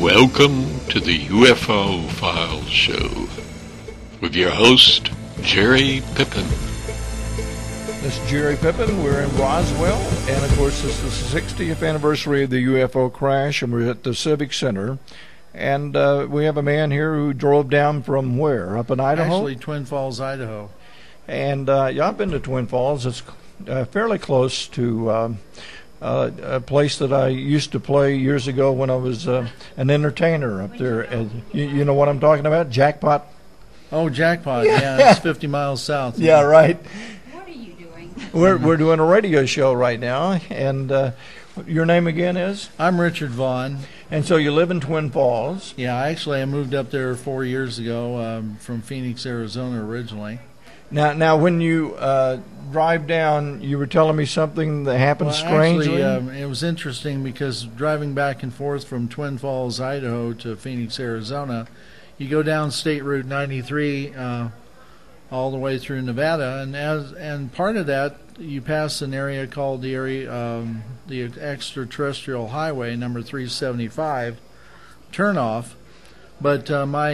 Welcome to the UFO Files Show with your host, Jerry Pippin. This is Jerry Pippin. We're in Roswell, and of course this is the 60th anniversary of the UFO crash, and we're at the Civic Center. And we have a man here who drove down from where? Up in Idaho? Actually, Twin Falls, Idaho. And yeah, I've been to Twin Falls. It's fairly close to a place that I used to play years ago when I was an entertainer up there. And you know what I'm talking about? Jackpot? Oh, Jackpot. Yeah, it's 50 miles south. Yeah, right. What are you doing? We're doing a radio show right now, and your name again is? I'm Richard Vaughn. And so you live in Twin Falls. Yeah, actually, I moved up there 4 years ago from Phoenix, Arizona originally. Now, when you drive down, you were telling me something that happened strangely. Actually, it was interesting because driving back and forth from Twin Falls, Idaho to Phoenix, Arizona, you go down State Route 93 all the way through Nevada, and part of that you pass an area called the Extraterrestrial Highway, number 375, turnoff. But my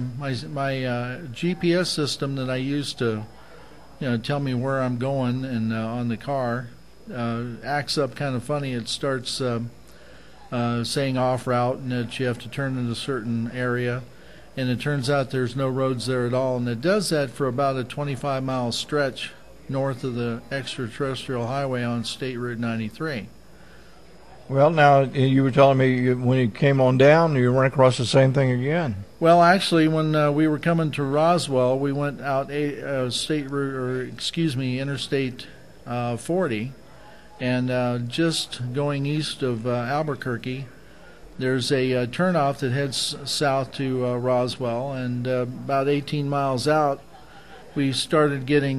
GPS system that I use to, tell me where I'm going and on the car acts up kind of funny. It starts saying off route and that you have to turn in a certain area, and it turns out there's no roads there at all. And it does that for about a 25-mile stretch north of the Extraterrestrial Highway on State Route 93. Well, now, you were telling me when you came on down, you ran across the same thing again. Well, actually, when we were coming to Roswell, we went out Interstate 40, and just going east of Albuquerque, there's a turnoff that heads south to Roswell, and about 18 miles out, we started getting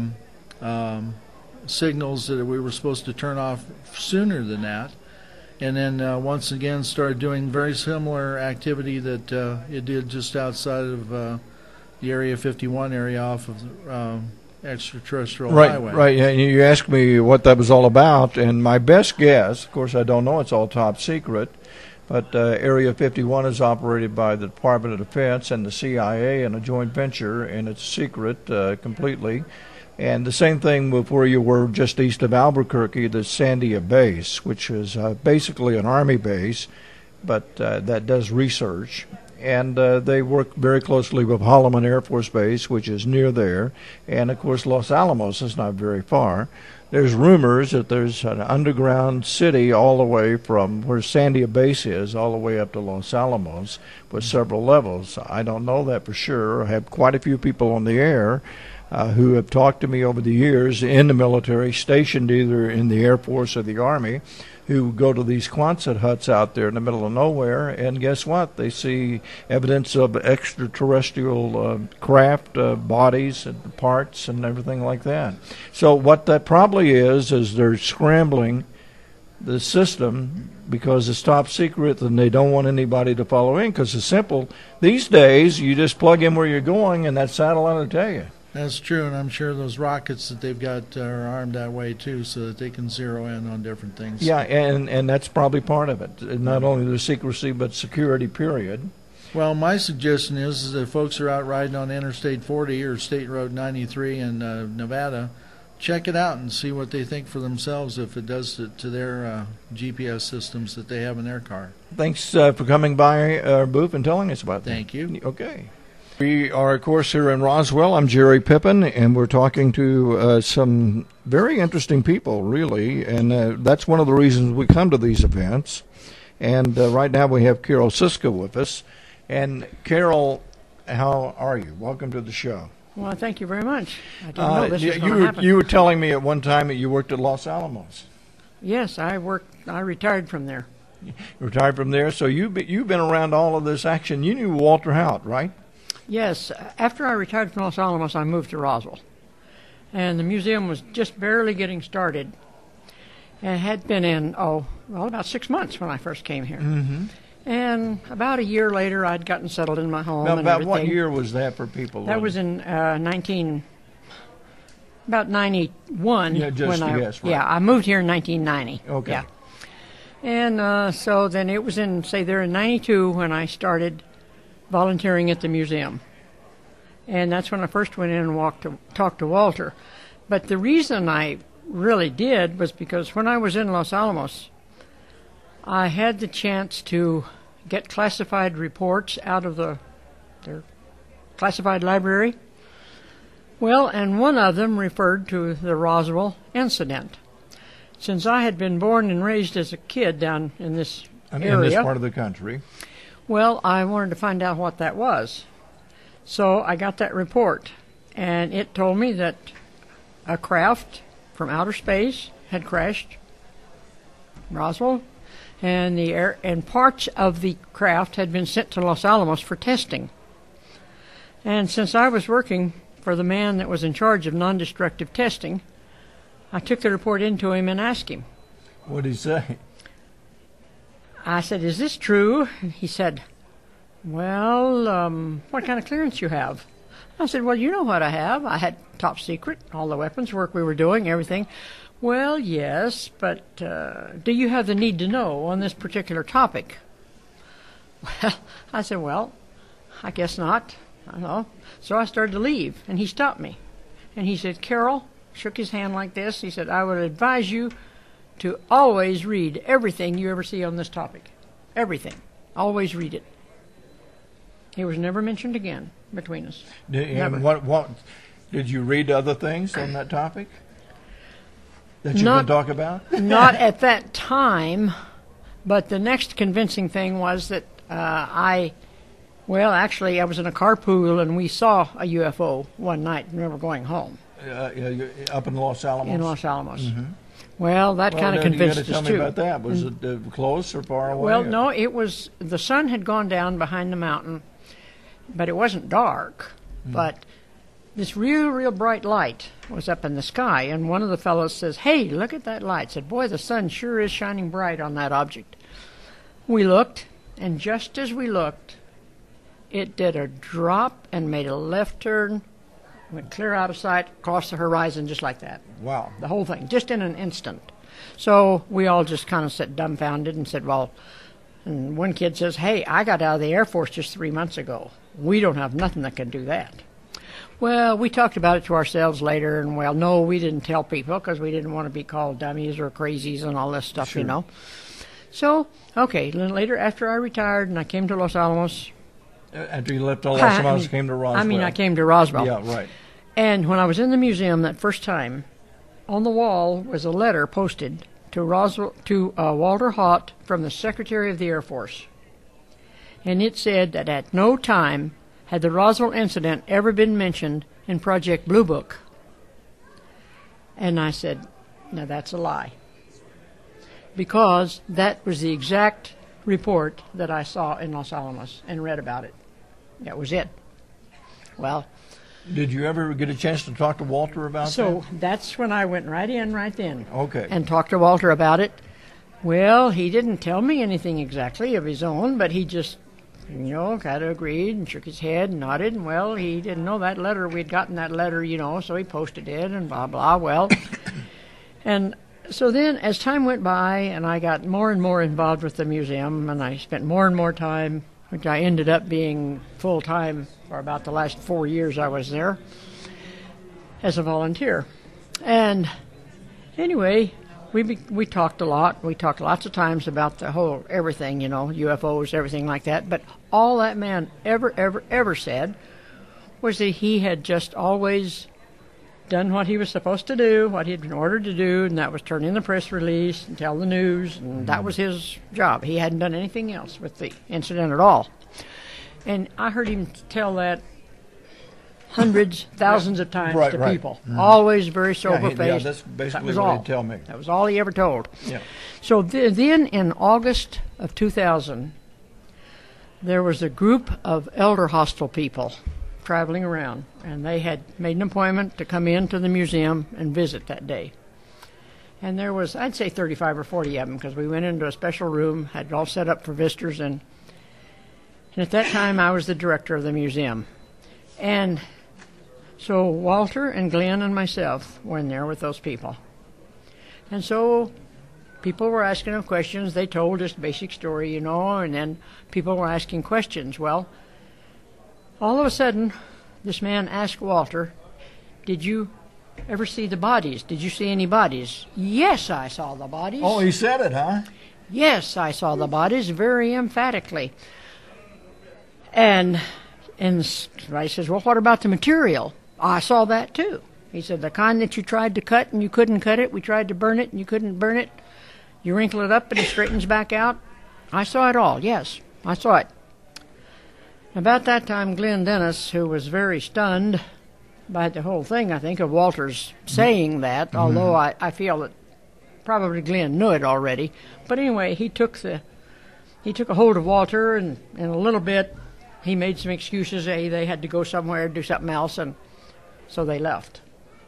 signals that we were supposed to turn off sooner than that. And then once again started doing very similar activity that it did just outside of the Area 51 area off of the Extraterrestrial Highway. Right. Yeah, you asked me what that was all about, and my best guess, of course I don't know, it's all top secret, but Area 51 is operated by the Department of Defense and the CIA in a joint venture, and it's secret completely. And the same thing with where you were just east of Albuquerque, the Sandia Base, which is basically an Army base, but that does research. And they work very closely with Holloman Air Force Base, which is near there. And, of course, Los Alamos is not very far. There's rumors that there's an underground city all the way from where Sandia Base is all the way up to Los Alamos with several levels. I don't know that for sure. I have quite a few people on the air who have talked to me over the years in the military, stationed either in the Air Force or the Army, who go to these Quonset huts out there in the middle of nowhere, and guess what? They see evidence of extraterrestrial craft, bodies and parts and everything like that. So what that probably is they're scrambling the system because it's top secret and they don't want anybody to follow in, because it's simple. These days, you just plug in where you're going and that satellite will tell you. That's true, and I'm sure those rockets that they've got are armed that way too, so that they can zero in on different things. Yeah, and that's probably part of it. Not only the secrecy, but security, period. Well, my suggestion is that if folks are out riding on Interstate 40 or State Road 93 in Nevada, check it out and see what they think for themselves if it does to their GPS systems that they have in their car. Thanks for coming by our booth and telling us about that. Thank you. Okay. We are, of course, here in Roswell. I'm Jerry Pippin, and we're talking to some very interesting people, really, and that's one of the reasons we come to these events. And right now we have Carol Siska with us. And Carol, how are you? Welcome to the show. Well, thank you very much. I didn't know this was going to happen. You were telling me at one time that you worked at Los Alamos. Yes, I retired from there. You retired from there, so you've been around all of this action. You knew Walter Haut, right? Yes. After I retired from Los Alamos, I moved to Roswell. And the museum was just barely getting started. And it had been in, about 6 months when I first came here. Mm-hmm. And about a year later, I'd gotten settled in my home. Now, and about everything. What year was that for people? That was in about 91. Yeah, just when a guess, right. Yeah, I moved here in 1990. Okay. Yeah. And so then it was in, say, there in 92 when I started volunteering at the museum. And that's when I first went in and talked to Walter. But the reason I really did was because when I was in Los Alamos, I had the chance to get classified reports out of their classified library. Well, and one of them referred to the Roswell incident. Since I had been born and raised as a kid down in this area, in this part of the country, well, I wanted to find out what that was. So I got that report, and it told me that a craft from outer space had crashed Roswell, and parts of the craft had been sent to Los Alamos for testing. And since I was working for the man that was in charge of non-destructive testing, I took the report into him and asked him. What did he say? I said, "Is this true?" And he said, "Well, what kind of clearance you have?" I said, "Well, you know what I have. I had top secret, all the weapons work we were doing, everything." "Well, yes, but do you have the need to know on this particular topic?" Well, I said, "Well, I guess not. I don't know." So I started to leave, and he stopped me. And he said, "Carol," shook his hand like this, he said, "I would advise you to always read everything you ever see on this topic. Everything. Always read it." He was never mentioned again between us. And what did you read other things on that topic that you can talk about? Not at that time, but the next convincing thing was that actually I was in a carpool and we saw a UFO one night and we were going home. Up in Los Alamos? In Los Alamos. Mm-hmm. Well, that kind of convinced us too. You got to tell me about that. Was it close or far away? Well, no, it was, the sun had gone down behind the mountain, but it wasn't dark. But this real bright light was up in the sky, and one of the fellows says, "Hey, look at that light." Said, "Boy, the sun sure is shining bright on that object." We looked, and just as we looked, it did a drop and made a left turn, went clear out of sight, across the horizon just like that. Wow. The whole thing, just in an instant. So we all just kind of sat dumbfounded and said, well, and one kid says, "Hey, I got out of the Air Force just 3 months ago. We don't have nothing that can do that." Well, we talked about it to ourselves later, and well, no, we didn't tell people because we didn't want to be called dummies or crazies and all this stuff, Sure. you know. So, okay, then later after I retired and I came to Los Alamos. After you left Los Alamos, came to Roswell. I came to Roswell. Yeah, right. And when I was in the museum that first time, on the wall was a letter posted to Walter Haut from the Secretary of the Air Force. And it said that at no time had the Roswell incident ever been mentioned in Project Blue Book. And I said, "Now that's a lie." Because that was the exact report that I saw in Los Alamos and read about it. That was it. Well, did you ever get a chance to talk to Walter about that? So that's when I went right then. Okay. And talked to Walter about it. Well, he didn't tell me anything exactly of his own, but he just, kind of agreed and shook his head and nodded. And, well, he didn't know that letter. We'd gotten that letter, so he posted it and blah, blah. Well, and so then as time went by and I got more and more involved with the museum and I spent more and more time, which I ended up being full-time for about the last 4 years I was there as a volunteer. And anyway, we talked a lot. We talked lots of times about the whole everything, UFOs, everything like that. But all that man ever said was that he had just always done what he was supposed to do, what he had been ordered to do, and that was turn in the press release and tell the news, and that was his job. He hadn't done anything else with the incident at all. And I heard him tell that hundreds, thousands of times to people. Mm-hmm. Always very sober-faced. Yeah, that's basically what he'd tell me. That was all he ever told. Yeah. So then in August of 2000, there was a group of elder hostile people traveling around, and they had made an appointment to come into the museum and visit that day. And there was, I'd say 35 or 40 of them, because we went into a special room, had it all set up for visitors, and at that time I was the director of the museum. And so Walter and Glenn and myself were in there with those people. And so people were asking him questions. They told this basic story, and then people were asking questions. Well, all of a sudden, this man asked Walter, "Did you ever see the bodies? Did you see any bodies?" "Yes, I saw the bodies." Oh, he said it, huh? "Yes, I saw the bodies," very emphatically. And somebody says, "Well, what about the material?" "I saw that too." He said, "The kind that you tried to cut and you couldn't cut it. We tried to burn it and you couldn't burn it. You wrinkle it up and it straightens back out. I saw it all. Yes, I saw it." About that time, Glenn Dennis, who was very stunned by the whole thing, I think, of Walter's saying that, although I feel that probably Glenn knew it already. But anyway, he took a hold of Walter, and in a little bit, he made some excuses. They had to go somewhere, do something else, and so they left.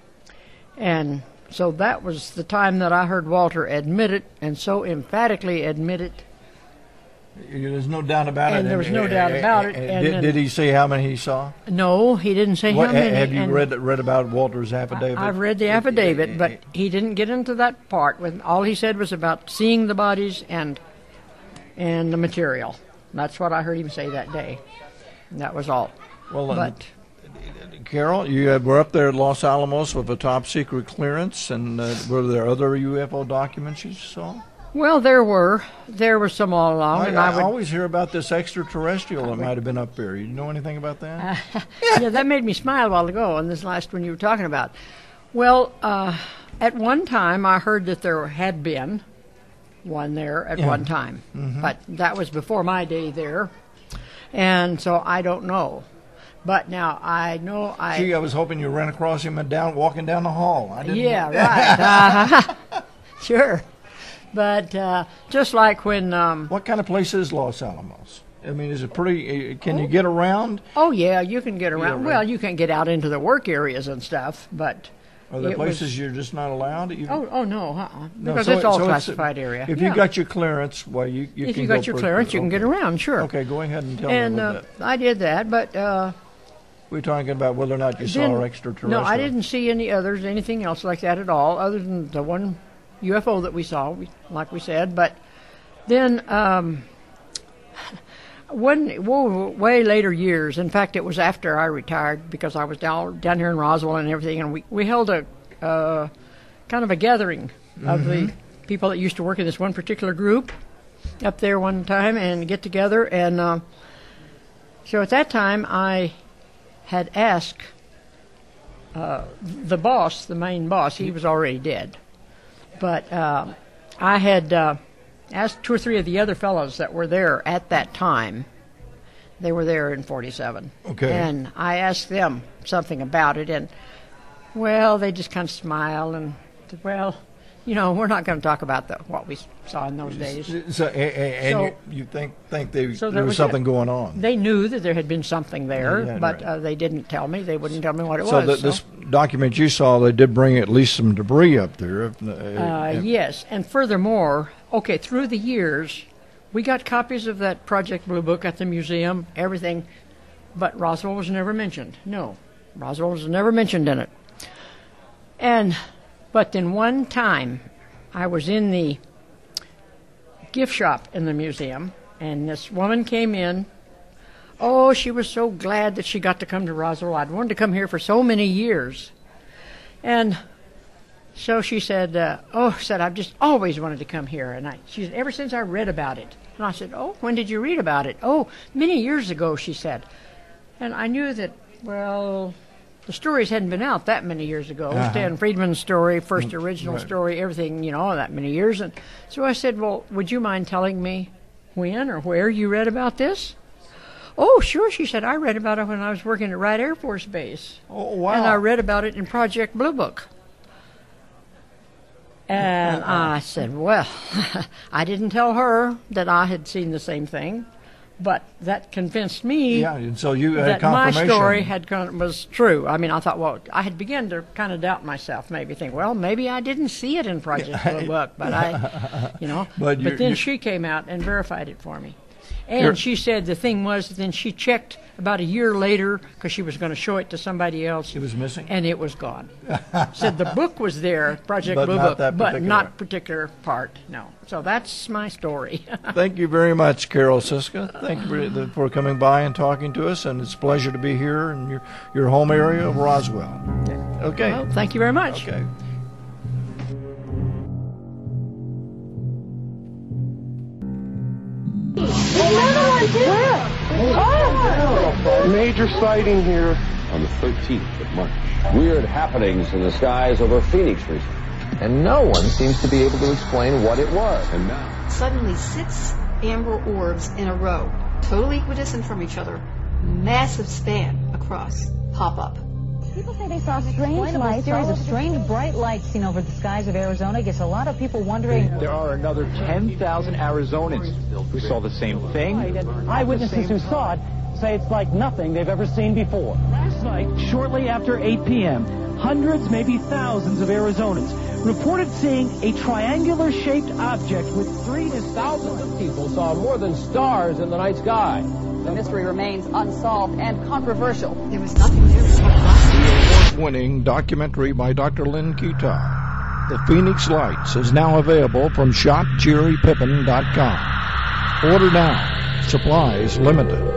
And so that was the time that I heard Walter admit it, and so emphatically admit it. There's no doubt about it. And there was no doubt about it. And did he say how many he saw? No, he didn't say how many. Have you read about Walter's affidavit? I've read the affidavit, but he didn't get into that part. All he said was about seeing the bodies and the material. That's what I heard him say that day. And that was all. Well, Carol, you were up there at Los Alamos with a top secret clearance, and were there other UFO documents you saw? Well, there were some all along. I always hear about this extraterrestrial that might have been up there. You know anything about that? Yeah, that made me smile a while ago on this last one you were talking about. Well, at one time I heard that there had been one there at one time, but that was before my day there, and so I don't know. But now I know Gee, I was hoping you ran across him walking down the hall. I didn't. Yeah, right. Sure. But just like when... what kind of place is Los Alamos? I mean, is it pretty... Can you get around? Oh, yeah, you can get around. Well, you can get out into the work areas and stuff, but... Are there places you're just not allowed? Oh, no, because it's all classified area. If you got your clearance, well, you can If you got your clearance, you can get around, sure. Okay, go ahead and tell me a little bit. I did that, but... we're talking about whether or not you saw extraterrestrial. No, I didn't see anything else like that at all, other than the one UFO that we saw, like we said. But then, way later years, in fact, it was after I retired, because I was down here in Roswell and everything, and we held a kind of a gathering of the people that used to work in this one particular group up there one time and get together. And so at that time, I had asked the boss, the main boss, he was already dead. But I had asked 2 or 3 of the other fellows that were there at that time. They were there in 47. Okay. And I asked them something about it, and, well, they just kind of smiled and said, well, we're not going to talk about what we saw in those days. You think there was something going on? They knew that there had been something there, but they didn't tell me. They wouldn't tell me what it was. So this document you saw, they did bring at least some debris up there. Yes, and furthermore, through the years, we got copies of that Project Blue Book at the museum, everything, but Roswell was never mentioned. No, Roswell was never mentioned in it. But then one time, I was in the gift shop in the museum, and this woman came in. Oh, she was so glad that she got to come to Roswell. I'd wanted to come here for so many years. And so she said, I've just always wanted to come here. And she said, ever since I read about it. And I said, oh, when did you read about it? Oh, many years ago, she said. And I knew that, well... the stories hadn't been out that many years ago. Stan Friedman's story, first original story, everything, that many years. And so I said, well, would you mind telling me when or where you read about this? Oh, sure, she said. I read about it when I was working at Wright Air Force Base. Oh, wow. And I read about it in Project Blue Book. And I said, well, I didn't tell her that I had seen the same thing. But that convinced me and so you had that my confirmation. story was true. I mean, I thought, well, I had begun to kind of doubt myself, maybe think, well, maybe I didn't see it in Project Blue Book, but but then she came out and verified it for me. And she said the thing was, then she checked about a year later because she was going to show it to somebody else. It was missing? And it was gone. Said the book was there, Project But Blue not Book, that but particular. not particular part, no. So that's my story. Thank you very much, Carol Siska. Thank you for coming by and talking to us, and it's a pleasure to be here in your home area of Roswell. Okay. Well, thank you very much. Okay. Major sighting here on the 13th of March. Weird happenings in the skies over Phoenix recently. And no one seems to be able to explain what it was. And now, Suddenly 6 amber orbs in a row, totally equidistant from each other, massive span across, pop up. People say they saw strange lights. A series of strange bright lights seen over the skies of Arizona gets a lot of people wondering. There are another 10,000 Arizonans who saw the same thing. Eyewitnesses who saw it say it's like nothing they've ever seen before. Last night, shortly after 8 p.m., hundreds, maybe thousands of Arizonans reported seeing a triangular-shaped object with Thousands of people saw more than stars in the night sky. The mystery remains unsolved and controversial. There was nothing there to talk about. The award-winning documentary by Dr. Lynn Keetar, The Phoenix Lights, is now available from shopjerrypippin.com. Order now. Supplies limited.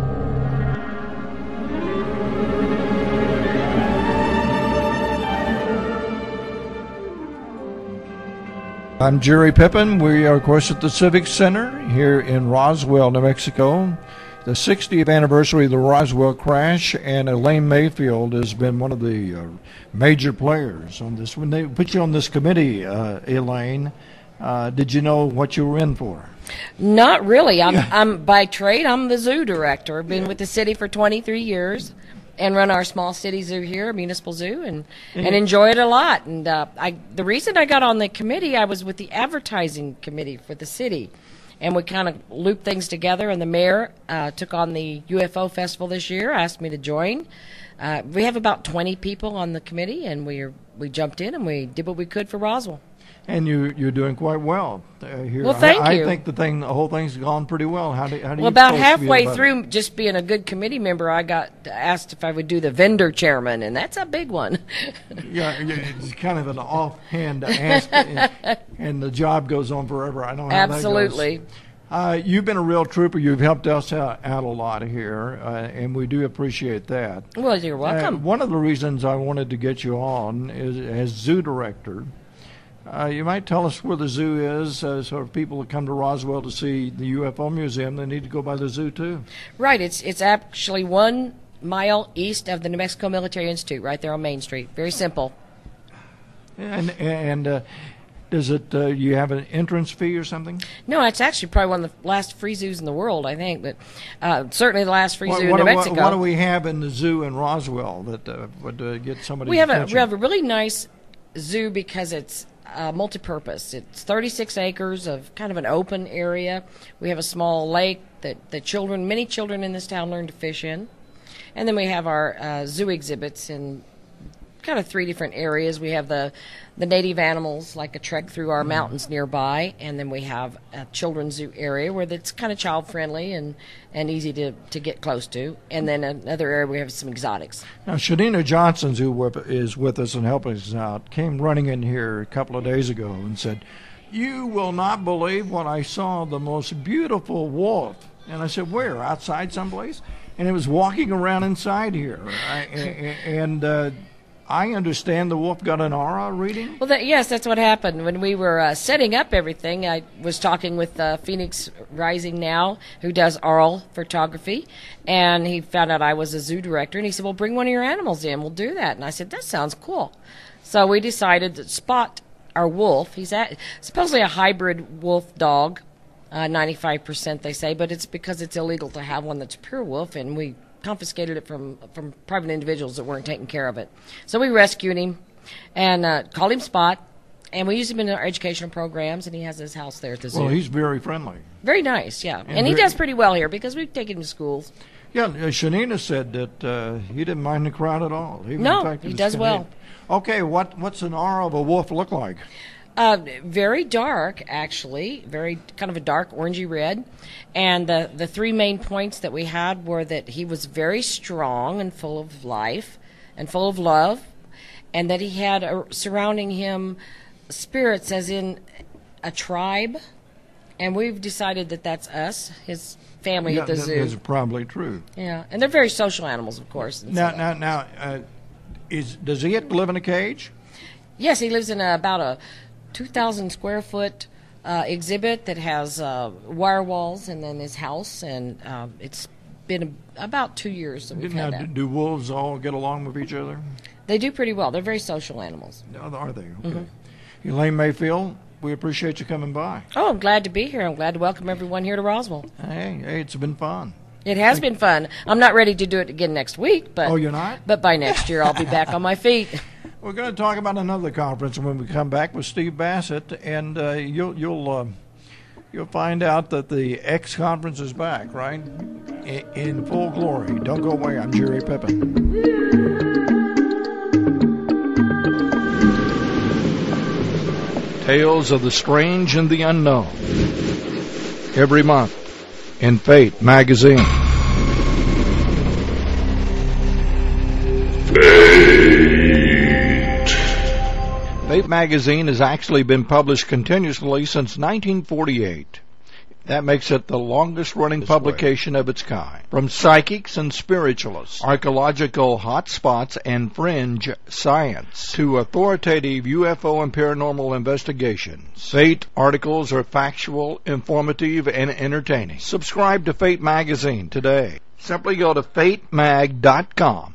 I'm Jerry Pippin. We are, of course, at the Civic Center here in Roswell, New Mexico. The 60th anniversary of the Roswell crash, and Elaine Mayfield has been one of the major players on this. When they put you on this committee, Elaine, did you know what you were in for? Not really. I'm by trade, I'm the zoo director. I've been with the city for 23 years. And run our small city zoo here, municipal zoo, and enjoy it a lot. And the reason I got on the committee, I was with the advertising committee for the city, and we kind of looped things together. And the mayor took on the UFO festival this year, asked me to join. We have about 20 people on the committee, and we jumped in and we did what we could for Roswell. And you're doing quite well here. Well, thank you. I think the whole thing's gone pretty well. How do you well, about folks halfway feel about through just being a good committee member, I got asked if I would do the vendor chairman, and that's a big one. Yeah, it's kind of an offhand ask, and the job goes on forever. I know how Absolutely. That goes. You've been a real trooper. You've helped us out a lot here, and we do appreciate that. Well, you're welcome. One of the reasons I wanted to get you on is as zoo director. You might tell us where the zoo is, so if people that come to Roswell to see the UFO museum, they need to go by the zoo too. Right. It's actually 1 mile east of the New Mexico Military Institute, right there on Main Street. Very simple. And does it? You have an entrance fee or something? No, it's actually probably one of the last free zoos in the world, I think, but certainly the last free zoo in New Mexico. What do we have in the zoo in Roswell that would get somebody's we have attention? a really nice zoo because it's multi-purpose. It's 36 acres of kind of an open area. We have a small lake that many children in this town learn to fish in. And then we have our zoo exhibits in kind of 3 different areas. We have the native animals, like a trek through our mountains nearby, and then we have a children's zoo area where it's kind of child-friendly and easy to get close to. And then another area we have some exotics. Now, Shadina Johnson, who is with us and helping us out, came running in here a couple of days ago and said, "You will not believe what I saw, the most beautiful wolf." And I said, "Where? Outside someplace?" And it was walking around inside here. I understand the wolf got an aura reading? Well, yes, that's what happened. When we were setting up everything, I was talking with Phoenix Rising Now, who does aural photography, and he found out I was a zoo director, and he said, well, bring one of your animals in. We'll do that. And I said, that sounds cool. So we decided to spot our wolf. He's supposedly a hybrid wolf dog, 95% they say, but it's because it's illegal to have one that's pure wolf, and we confiscated it from private individuals that weren't taking care of it. So we rescued him and called him Spot, and we use him in our educational programs, and he has his house there at the zoo. Well, he's very friendly. Very nice, yeah. And he does pretty well here because we've taken him to schools. Yeah, Shanina said that he didn't mind the crowd at all. No, he does well. Okay, what's an aura of a wolf look like? Very dark, actually, very kind of a dark orangey red. And the three main points that we had were that he was very strong and full of life and full of love, and that he had surrounding him spirits as in a tribe. And we've decided that that's us, his family at the zoo. That's probably true. Yeah, and they're very social animals, of course. Now, does he have to live in a cage? Yes, he lives in about a 2,000 square foot exhibit that has wire walls, and then his house, and it's been about 2 years that we've had that. Do wolves all get along with each other? They do pretty well. They're very social animals. Are they? Okay. Mm-hmm. Elaine Mayfield, we appreciate you coming by. Oh, I'm glad to be here. I'm glad to welcome everyone here to Roswell. Hey, it's been fun. It has been fun. I'm not ready to do it again next week, but you're not? But by next year, I'll be back on my feet. We're going to talk about another conference when we come back with Steve Bassett, and you'll find out that the X conference is back, right? In full glory. Don't go away. I'm Jerry Pippin. Tales of the Strange and the Unknown. Every month in Fate magazine. Fate magazine has actually been published continuously since 1948. That makes it the longest-running publication of its kind. From psychics and spiritualists, archaeological hotspots and fringe science, to authoritative UFO and paranormal investigations, Fate articles are factual, informative, and entertaining. Subscribe to Fate magazine today. Simply go to fatemag.com,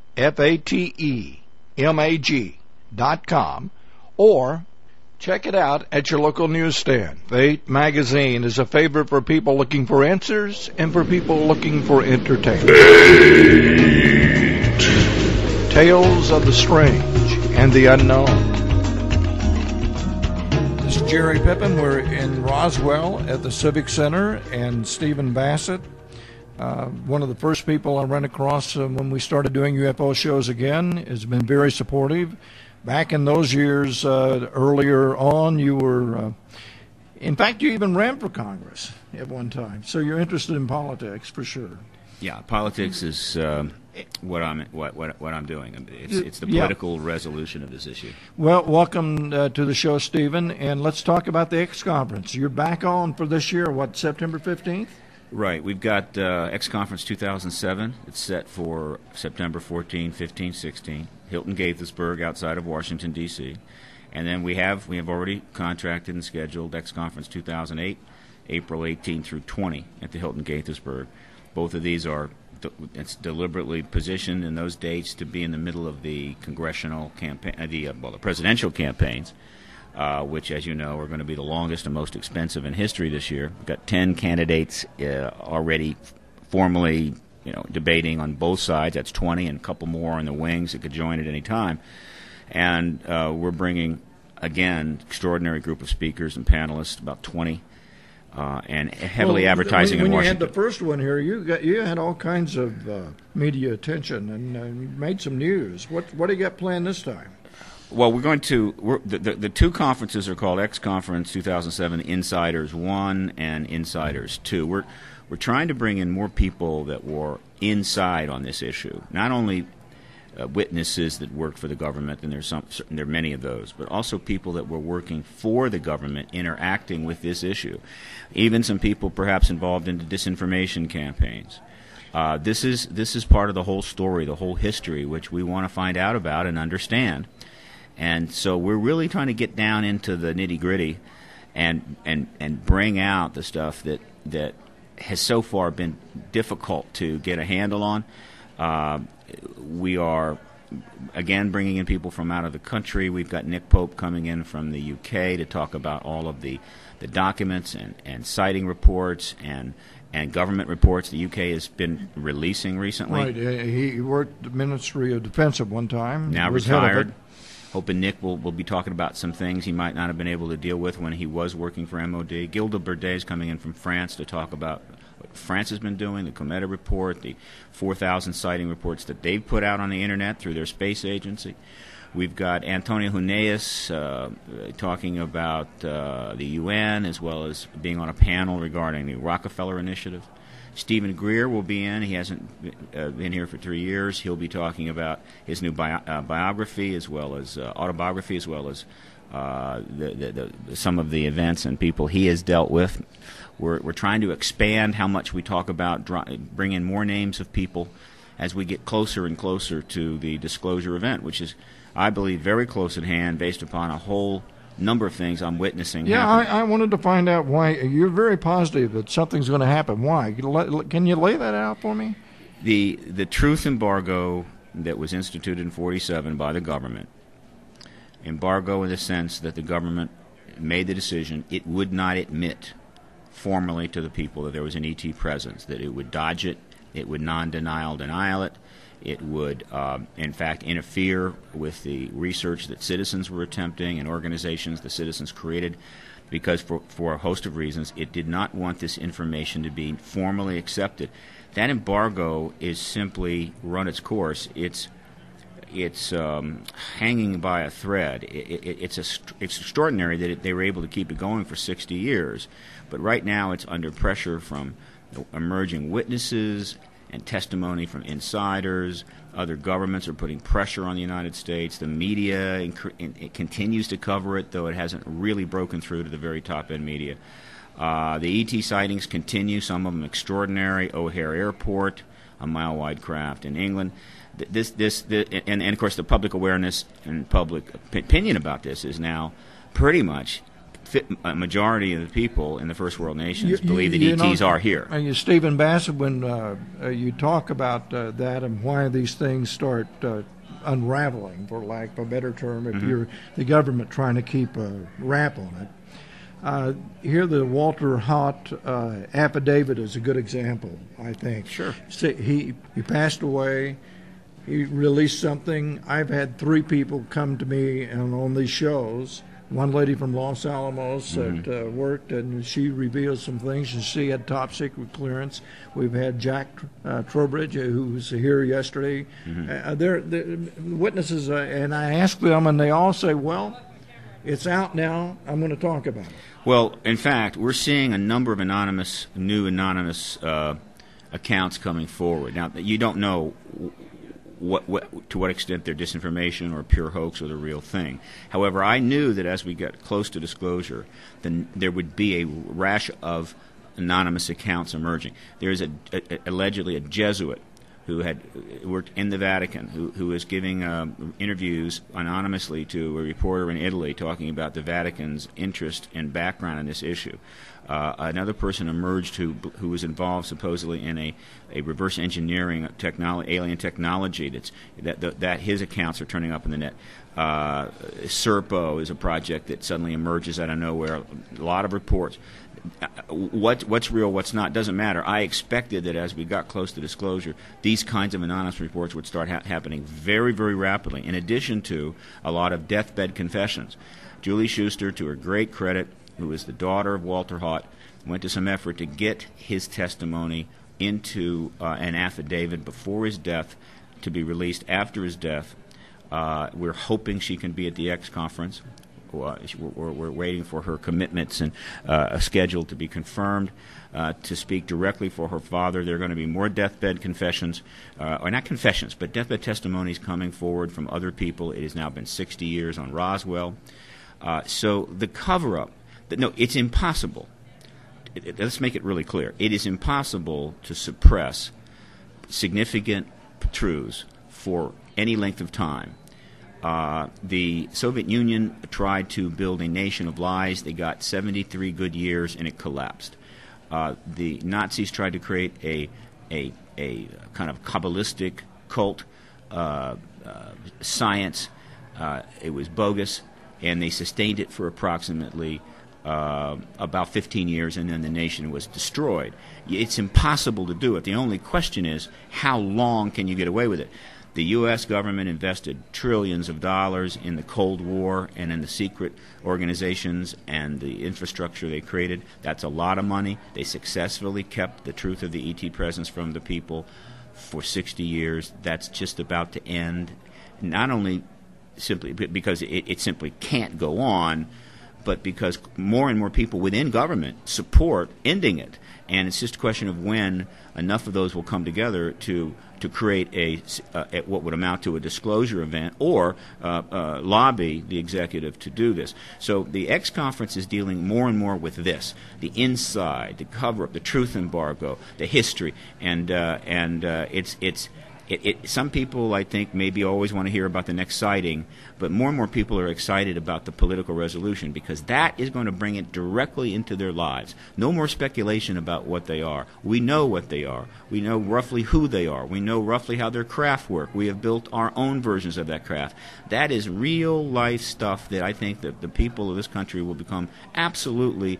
FATEMAG.com, or check it out at your local newsstand. Fate magazine is a favorite for people looking for answers and for people looking for entertainment. Fate. Tales of the strange and the unknown. This is Jerry Pippin. We're in Roswell at the Civic Center, and Stephen Bassett, one of the first people I ran across when we started doing UFO shows again, has been very supportive. Back in those years, earlier on, you were, in fact, you even ran for Congress at one time. So you're interested in politics, for sure. Yeah, politics is what I'm doing. It's the political resolution of this issue. Well, welcome to the show, Stephen, and let's talk about the X Conference. You're back on for this year, September 15th? Right. We've got X Conference 2007. It's set for September 14, 15, 16. Hilton Gaithersburg outside of Washington, D.C. And then we have already contracted and scheduled X Conference 2008, April 18 through 20 at the Hilton Gaithersburg. Both of these are it's deliberately positioned in those dates to be in the middle of the congressional campaign, the presidential campaigns, which, as you know, are going to be the longest and most expensive in history this year. We've got 10 candidates already formally debating on both sides. That's 20, and a couple more in the wings that could join at any time. And we're bringing, again, extraordinary group of speakers and panelists, about 20, and heavily advertising in Washington. When you had the first one here, you had all kinds of media attention and you made some news. What do you got planned this time? Well, the two conferences are called X Conference 2007 Insiders 1 and Insiders 2. We're trying to bring in more people that were inside on this issue, not only witnesses that worked for the government, and there are many of those, but also people that were working for the government, interacting with this issue, even some people perhaps involved in the disinformation campaigns. This is part of the whole story, the whole history, which we want to find out about and understand. And so we're really trying to get down into the nitty-gritty and bring out the stuff that has so far been difficult to get a handle on. We are, again, bringing in people from out of the country. We've got Nick Pope coming in from the UK to talk about all of the documents and sighting reports and government reports the UK has been releasing recently. Right. He worked at the Ministry of Defense at one time. Now retired. Hoping Nick will be talking about some things he might not have been able to deal with when he was working for MOD. Gilda Burdet is coming in from France to talk about what France has been doing, the Cometa report, the 4,000 sighting reports that they've put out on the Internet through their space agency. We've got Antonio Huneeus talking about the UN, as well as being on a panel regarding the Rockefeller Initiative. Stephen Greer will be in. He hasn't been here for 3 years. He'll be talking about his new biography, as well as autobiography, as well as some of the events and people he has dealt with. We're trying to expand how much we talk about, bring in more names of people as we get closer and closer to the disclosure event, which is, I believe, very close at hand based upon a whole number of things I'm witnessing happen. I wanted to find out why. You're very positive that something's going to happen. Why? Can you lay that out for me? The truth embargo that was instituted in 1947 by the government, embargo in the sense that the government made the decision it would not admit formally to the people that there was an ET presence, that it would dodge it, it would denial it, it would, in fact, interfere with the research that citizens were attempting and organizations the citizens created, because for a host of reasons, it did not want this information to be formally accepted. That embargo is simply run its course. It's hanging by a thread. It's extraordinary that they were able to keep it going for 60 years. But right now it's under pressure from emerging witnesses and testimony from insiders. Other governments are putting pressure on the United States. The media it continues to cover it, though it hasn't really broken through to the very top-end media. The ET sightings continue, some of them extraordinary. O'Hare Airport, a mile-wide craft in England. And of course, the public awareness and public opinion about this is now pretty much a majority of the people in the first world nations believe that ETs are here. And Stephen Bassett, when you talk about that and why these things start unraveling, for lack of a better term, if you're the government trying to keep a wrap on it, here the Walter Haut affidavit is a good example, I think. Sure. He passed away. He released something. I've had 3 people come to me on these shows. One lady from Los Alamos that worked, and she revealed some things, and she had top secret clearance. We've had Jack Trowbridge, who was here yesterday. They're witnesses, and I asked them, and they all say, well, it's out now. I'm going to talk about it. Well, in fact, we're seeing a number of new anonymous accounts coming forward. Now, you don't know to what extent they're disinformation or pure hoax or the real thing. However, I knew that as we got close to disclosure, then there would be a rash of anonymous accounts emerging. There's allegedly a Jesuit who had worked in the Vatican, who was giving interviews anonymously to a reporter in Italy talking about the Vatican's interest and background in this issue. Another person emerged who was involved supposedly in a reverse engineering alien technology that his accounts are turning up in the net. Serpo is a project that suddenly emerges out of nowhere. A lot of reports. What's real, what's not, doesn't matter. I expected that as we got close to disclosure, these kinds of anonymous reports would start happening very, very rapidly, in addition to a lot of deathbed confessions. Julie Schuster, to her great credit, who is the daughter of Walter Haut, went to some effort to get his testimony into an affidavit before his death to be released after his death. We're hoping she can be at the X conference. We're waiting for her commitments and a schedule to be confirmed to speak directly for her father. There are going to be more deathbed confessions, or not confessions, but deathbed testimonies coming forward from other people. It has now been 60 years on Roswell. So the cover-up, no, it's impossible. Let's make it really clear. It is impossible to suppress significant truths for any length of time. The Soviet Union tried to build a nation of lies. They got 73 good years, and it collapsed. The Nazis tried to create a kind of Kabbalistic cult science. It was bogus, and they sustained it for approximately about 15 years, and then the nation was destroyed. It's impossible to do it. The only question is, how long can you get away with it? The U.S. government invested trillions of dollars in the Cold War and in the secret organizations and the infrastructure they created. That's a lot of money. They successfully kept the truth of the ET presence from the people for 60 years. That's just about to end. Not only simply because it simply can't go on, but because more and more people within government support ending it. And it's just a question of when enough of those will come together to create a what would amount to a disclosure event or lobby the executive to do this. So the X conference is dealing more and more with this: the inside, the cover-up, the truth embargo, the history, and some people, I think, maybe always want to hear about the next sighting, but more and more people are excited about the political resolution because that is going to bring it directly into their lives. No more speculation about what they are. We know what they are. We know roughly who they are. We know roughly how their craft work. We have built our own versions of that craft. That is real-life stuff that I think that the people of this country will become absolutely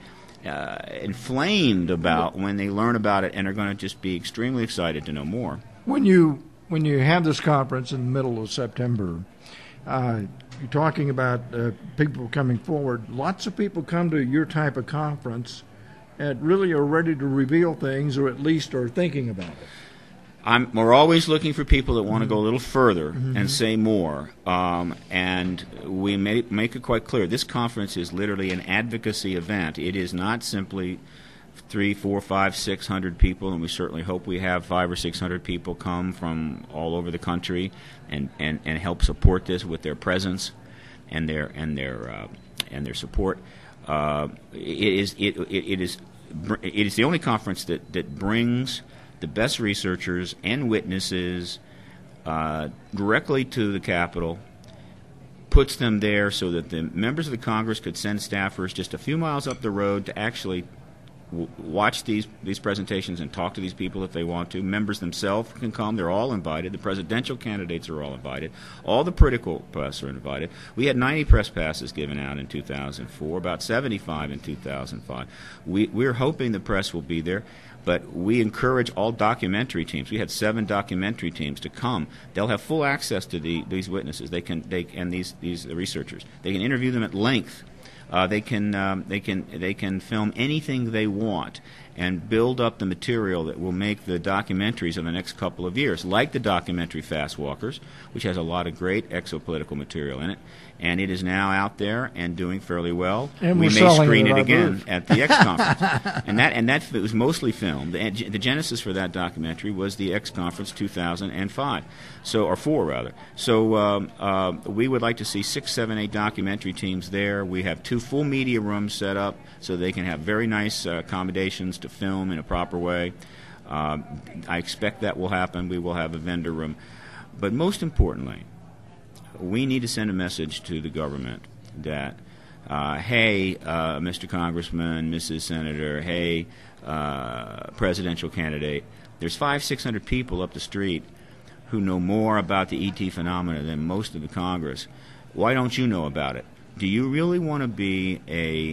inflamed about when they learn about it and are going to just be extremely excited to know more. When you have this conference in the middle of September, you're talking about people coming forward. Lots of people come to your type of conference and really are ready to reveal things, or at least are thinking about it. We're always looking for people that want to go a little further and say more. And we make it quite clear. This conference is literally an advocacy event. It is not simply 300, 400, 500, 600 people, and we certainly hope we have 500 or 600 people come from all over the country and help support this with their presence and their support. It is the only conference that brings the best researchers and witnesses directly to the Capitol, puts them there so that the members of the Congress could send staffers just a few miles up the road to actually watch these presentations and talk to these people if they want to. Members themselves can come. They're all invited. The presidential candidates are all invited. All the political press are invited. We had 90 press passes given out in 2004, about 75 in 2005. We're hoping the press will be there, but we encourage all documentary teams. We had 7 documentary teams to come. They'll have full access to these witnesses. And these researchers. They can interview them at length. They can film anything they want and build up the material that will make the documentaries of the next couple of years, like the documentary Fast Walkers, which has a lot of great exopolitical material in it, and it is now out there and doing fairly well. And we may screen it again booth. at the X conference, and that was mostly filmed. The genesis for that documentary was the X conference 2005, or 4 rather. So we would like to see 6, 7, 8 documentary teams there. We have 2 full media rooms set up so they can have very nice accommodations to film in a proper way. I expect that will happen. We will have a vendor room. But most importantly, we need to send a message to the government that, hey, Mr. Congressman, Mrs. Senator, hey, presidential candidate, there's 500, 600 people up the street who know more about the ET phenomena than most of the Congress. Why don't you know about it? Do you really want to be a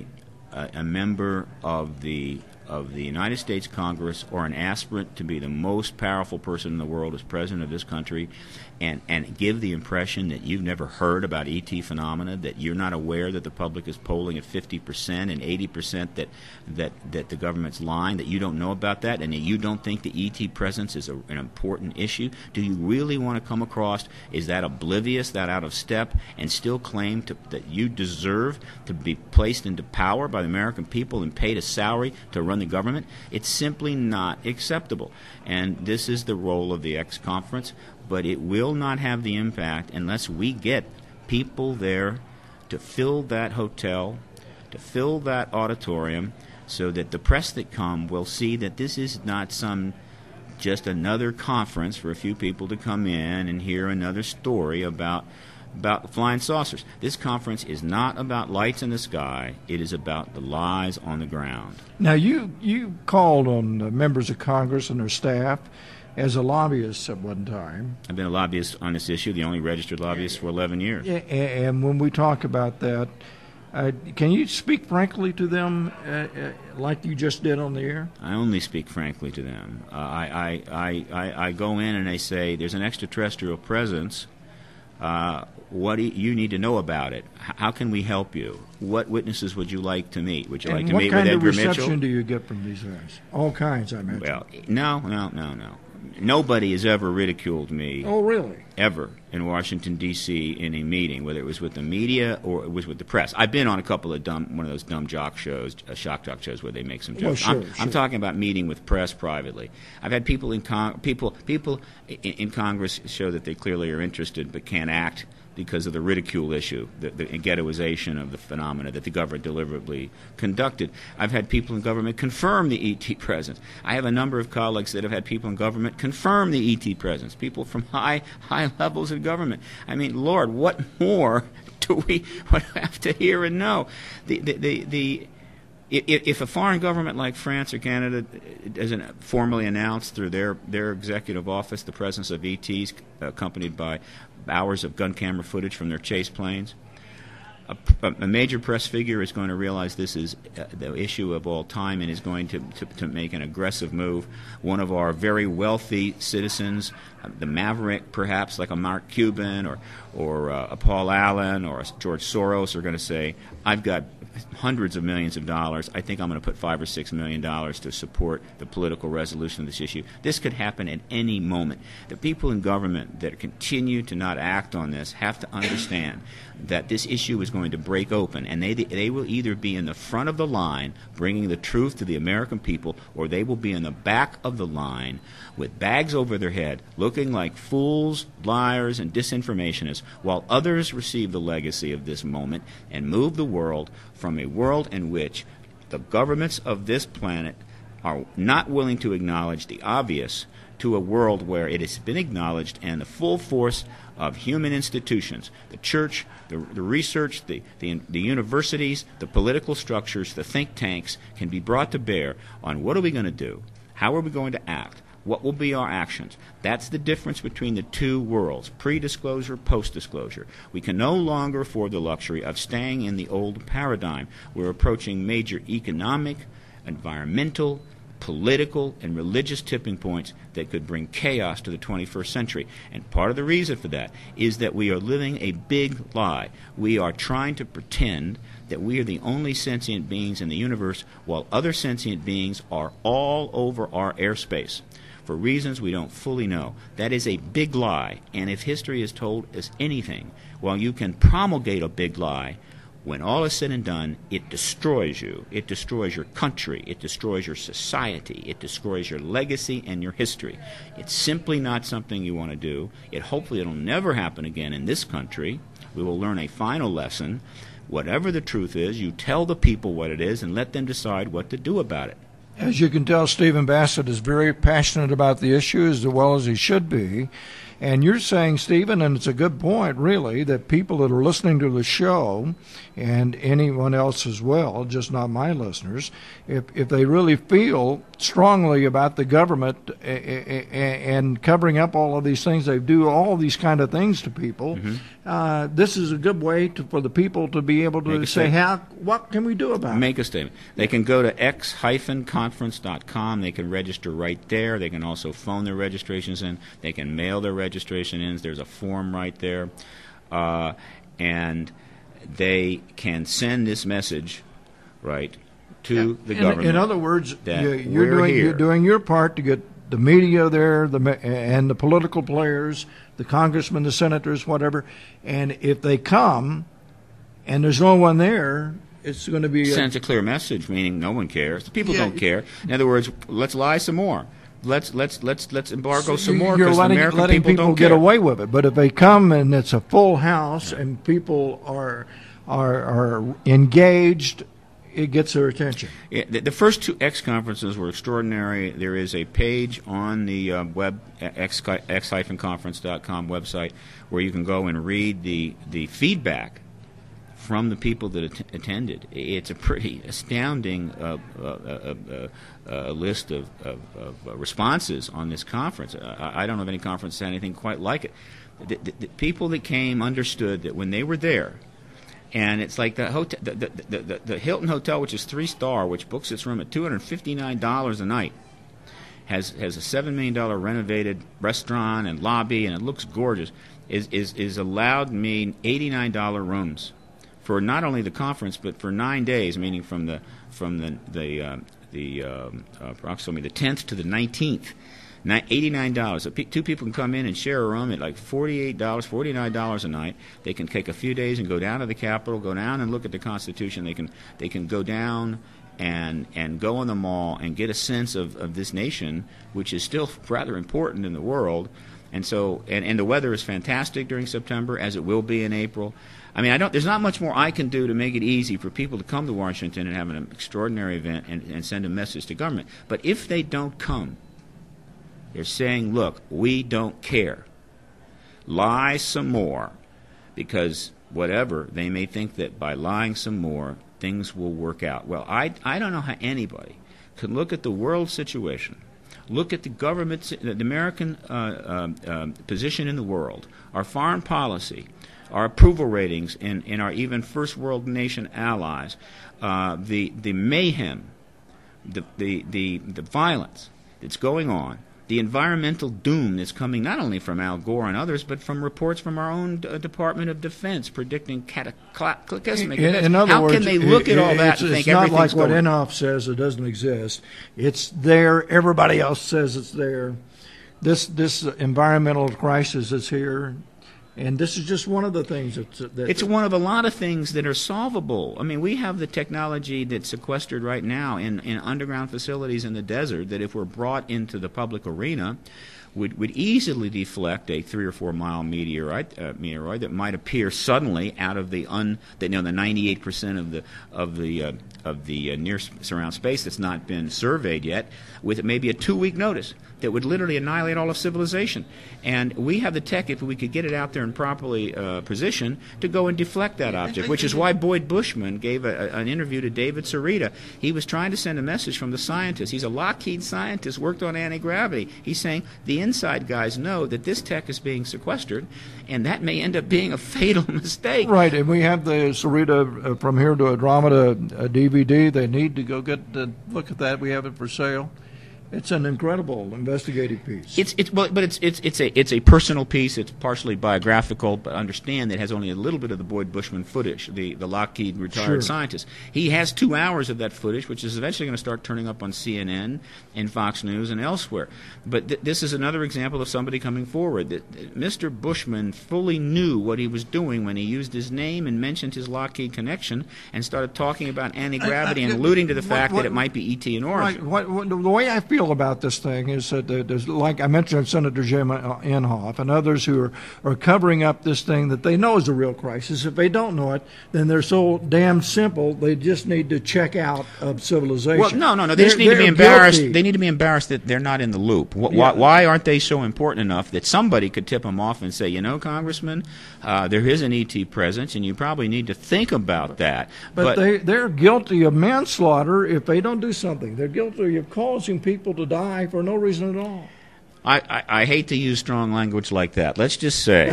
member of the United States Congress or an aspirant to be the most powerful person in the world as president of this country and give the impression that you've never heard about ET phenomena, that you're not aware that the public is polling at 50% and 80% that the government's lying, that you don't know about that, and that you don't think the ET presence is an important issue? Do you really want to come across, is that oblivious, that out of step, and still claim that you deserve to be placed into power by the American people and paid a salary to run the government? It's simply not acceptable. And this is the role of the X conference, but it will not have the impact unless we get people there to fill that hotel, to fill that auditorium, so that the press that come will see that this is not just another conference for a few people to come in and hear another story about flying saucers. This conference is not about lights in the sky. It is about the lies on the ground. Now, you called on members of Congress and their staff as a lobbyist at one time. I've been a lobbyist on this issue, the only registered lobbyist for 11 years. And when we talk about that, can you speak frankly to them like you just did on the air? I only speak frankly to them. I go in and I say, there's an extraterrestrial presence. What do you need to know about it? How can we help you? What witnesses would you like to meet? Would you like to meet with Edgar Mitchell? What kind of reception do you get from these guys? All kinds, I imagine. Well, no. nobody has ever ridiculed me. Oh, really? Ever in Washington, D.C. in a meeting, whether it was with the media or it was with the press. I've been on a couple of one of those dumb jock shows, shock jock shows, where they make some jokes. Well, I'm talking about meeting with press privately. I've had people in in Congress show that they clearly are interested but can't act because of the ridicule issue, the ghettoization of the phenomena that the government deliberately conducted. I've had people in government confirm the ET presence. I have a number of colleagues that have had people in government confirm the ET presence, people from high levels of government. I mean, Lord, what more do we have to hear and know? If a foreign government like France or Canada doesn't formally announce through their executive office the presence of ETs accompanied by hours of gun camera footage from their chase planes, a major press figure is going to realize this is the issue of all time and is going to make an aggressive move. One of our very wealthy citizens, the maverick perhaps, like a Mark Cuban or a Paul Allen or a George Soros, are going to say, I've got hundreds of millions of dollars. I think I'm going to put $5 or $6 million to support the political resolution of this issue. This could happen at any moment. The people in government that continue to not act on this have to understand that this issue is going to break open, and they will either be in the front of the line bringing the truth to the American people, or they will be in the back of the line with bags over their head looking like fools, liars, and disinformationists, while others receive the legacy of this moment and move the world from a world in which the governments of this planet are not willing to acknowledge the obvious to a world where it has been acknowledged, and the full force of human institutions, the church, the research, the universities, the political structures, the think tanks, can be brought to bear on what are we going to do, how are we going to act, what will be our actions. That's the difference between the two worlds, pre-disclosure, post-disclosure. We can no longer afford the luxury of staying in the old paradigm. We're approaching major economic, environmental, political, and religious tipping points that could bring chaos to the 21st century. And part of the reason for that is that we are living a big lie. We are trying to pretend that we are the only sentient beings in the universe, while other sentient beings are all over our airspace for reasons we don't fully know. That is a big lie, and if history has told us anything, while you can promulgate a big lie, when all is said and done, it destroys you. It destroys your country. It destroys your society. It destroys your legacy and your history. It's simply not something you want to do. Hopefully it'll never happen again in this country. We will learn a final lesson. Whatever the truth is, you tell the people what it is and let them decide what to do about it. As you can tell, Stephen Bassett is very passionate about the issue as well as he should be. And you're saying, Stephen, and it's a good point, really, that people that are listening to the show, and anyone else as well, just not my listeners, if they really feel strongly about the government and covering up all of these things, they do all these kind of things to people, this is a good way for the people to be able to say, what can we do about it? Make a statement. They can go to x-conference.com. They can register right there. They can also phone their registrations in. They can mail their registration in. There's a form right there. And they can send this message, right, to the government. In other words, you're doing your part to get the media there and the political players, the congressmen, the senators, whatever. And if they come and there's no one there, it's going to be sends a clear message, meaning no one cares. The people don't care. In other words, let's lie some more. Let's embargo some more because American letting people don't get care. away with it. But if they come and it's a full house and people are engaged, it gets their attention. Yeah, the first two X conferences were extraordinary. There is a page on the web x-conference.com website where you can go and read the feedback from the people that attended. It's a pretty astounding list of responses on this conference. I don't know of any conference that had anything quite like it. The people that came understood that when they were there, and it's like the hotel, the Hilton Hotel, which is 3-star, which books its room at $259 a night, has a $7 million renovated restaurant and lobby, and it looks gorgeous. Is allowed me $89 rooms for not only the conference but for 9 days, meaning from approximately the 10th to the 19th. $89. So two people can come in and share a room at like $48, $49 a night. They can take a few days and go down to the Capitol, go down and look at the Constitution. They can go down and go on the mall and get a sense of this nation, which is still rather important in the world. And so, and the weather is fantastic during September, as it will be in April. I mean, there's not much more I can do to make it easy for people to come to Washington and have an extraordinary event and send a message to government. But if they don't come, they're saying, look, we don't care. Lie some more, because whatever, they may think that by lying some more, things will work out. Well, I don't know how anybody can look at the world situation, look at the government, the American position in the world, our foreign policy, our approval ratings in our even first world nation allies, the mayhem, the violence that's going on, the environmental doom that's coming not only from Al Gore and others, but from reports from our own Department of Defense predicting cataclysmic events. In other How words, can they look at all that and think everything's It's not like what going Inhofe says, it doesn't exist. It's there. Everybody else says it's there. This environmental crisis is here. And this is just one of the things it's one of a lot of things that are solvable. I mean, we have the technology that's sequestered right now in underground facilities in the desert that, if we're brought into the public arena, would easily deflect a 3 or 4 mile meteoroid that might appear suddenly out of the 98% of the near surround space that's not been surveyed yet, with maybe a 2-week notice that would literally annihilate all of civilization. And we have the tech, if we could get it out there and properly positioned, to go and deflect that object, which is why Boyd Bushman gave an interview to David Sarita. He was trying to send a message from the scientist. He's a Lockheed scientist, worked on anti-gravity. He's saying the inside guys know that this tech is being sequestered, and that may end up being a fatal mistake. Right, and we have the Sarita From Here to Andromeda DVD. They need to go look at that. We have it for sale. It's an incredible investigative piece. It's a personal piece. It's partially biographical, but understand that it has only a little bit of the Boyd Bushman footage, the Lockheed retired scientist. He has 2 hours of that footage, which is eventually going to start turning up on CNN and Fox News and elsewhere. But this is another example of somebody coming forward. That Mr. Bushman fully knew what he was doing when he used his name and mentioned his Lockheed connection and started talking about anti-gravity and alluding to the fact that it might be E.T. in origin. Right. The way I feel about this thing is that there's, like I mentioned, Senator Jim Inhofe and others who are covering up this thing that they know is a real crisis. If they don't know it, then they're so damn simple. They just need to check out of civilization. Well, no. They just need to be embarrassed. Guilty. They need to be embarrassed that they're not in the loop. Why aren't they so important enough that somebody could tip them off and say, Congressman, there is an ET presence, and you probably need to think about that. But they're guilty of manslaughter if they don't do something. They're guilty of causing people to die for no reason at all. I hate to use strong language like that. Let's just say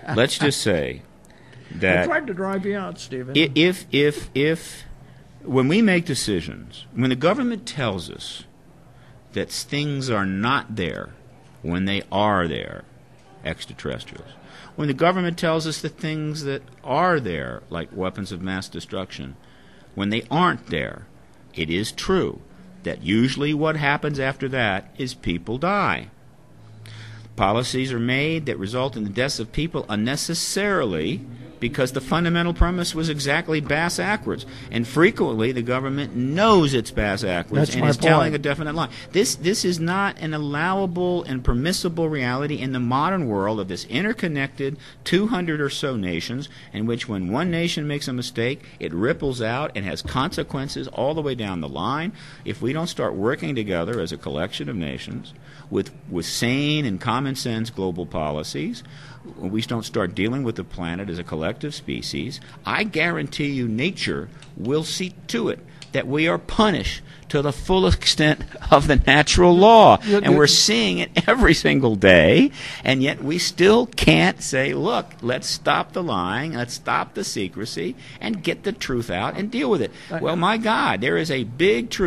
that I tried to drive you out, Stephen. If when we make decisions, when the government tells us that things are not there when they are there, extraterrestrials, when the government tells us that things that are there, like weapons of mass destruction, when they aren't there, it is true that usually what happens after that is people die. Policies are made that result in the deaths of people unnecessarily because the fundamental premise was exactly bass-ackwards. And frequently the government knows it's bass-ackwards and is telling a definite lie. This is not an allowable and permissible reality in the modern world of this interconnected 200 or so nations, in which when one nation makes a mistake, it ripples out and has consequences all the way down the line. If we don't start working together as a collection of nations with sane and common sense global policies, we don't start dealing with the planet as a collective species, I guarantee you nature will see to it that we are punished to the full extent of the natural law. And we're seeing it every single day, and yet we still can't say, look, let's stop the lying, let's stop the secrecy, and get the truth out and deal with it. Well, my God, there is a big truth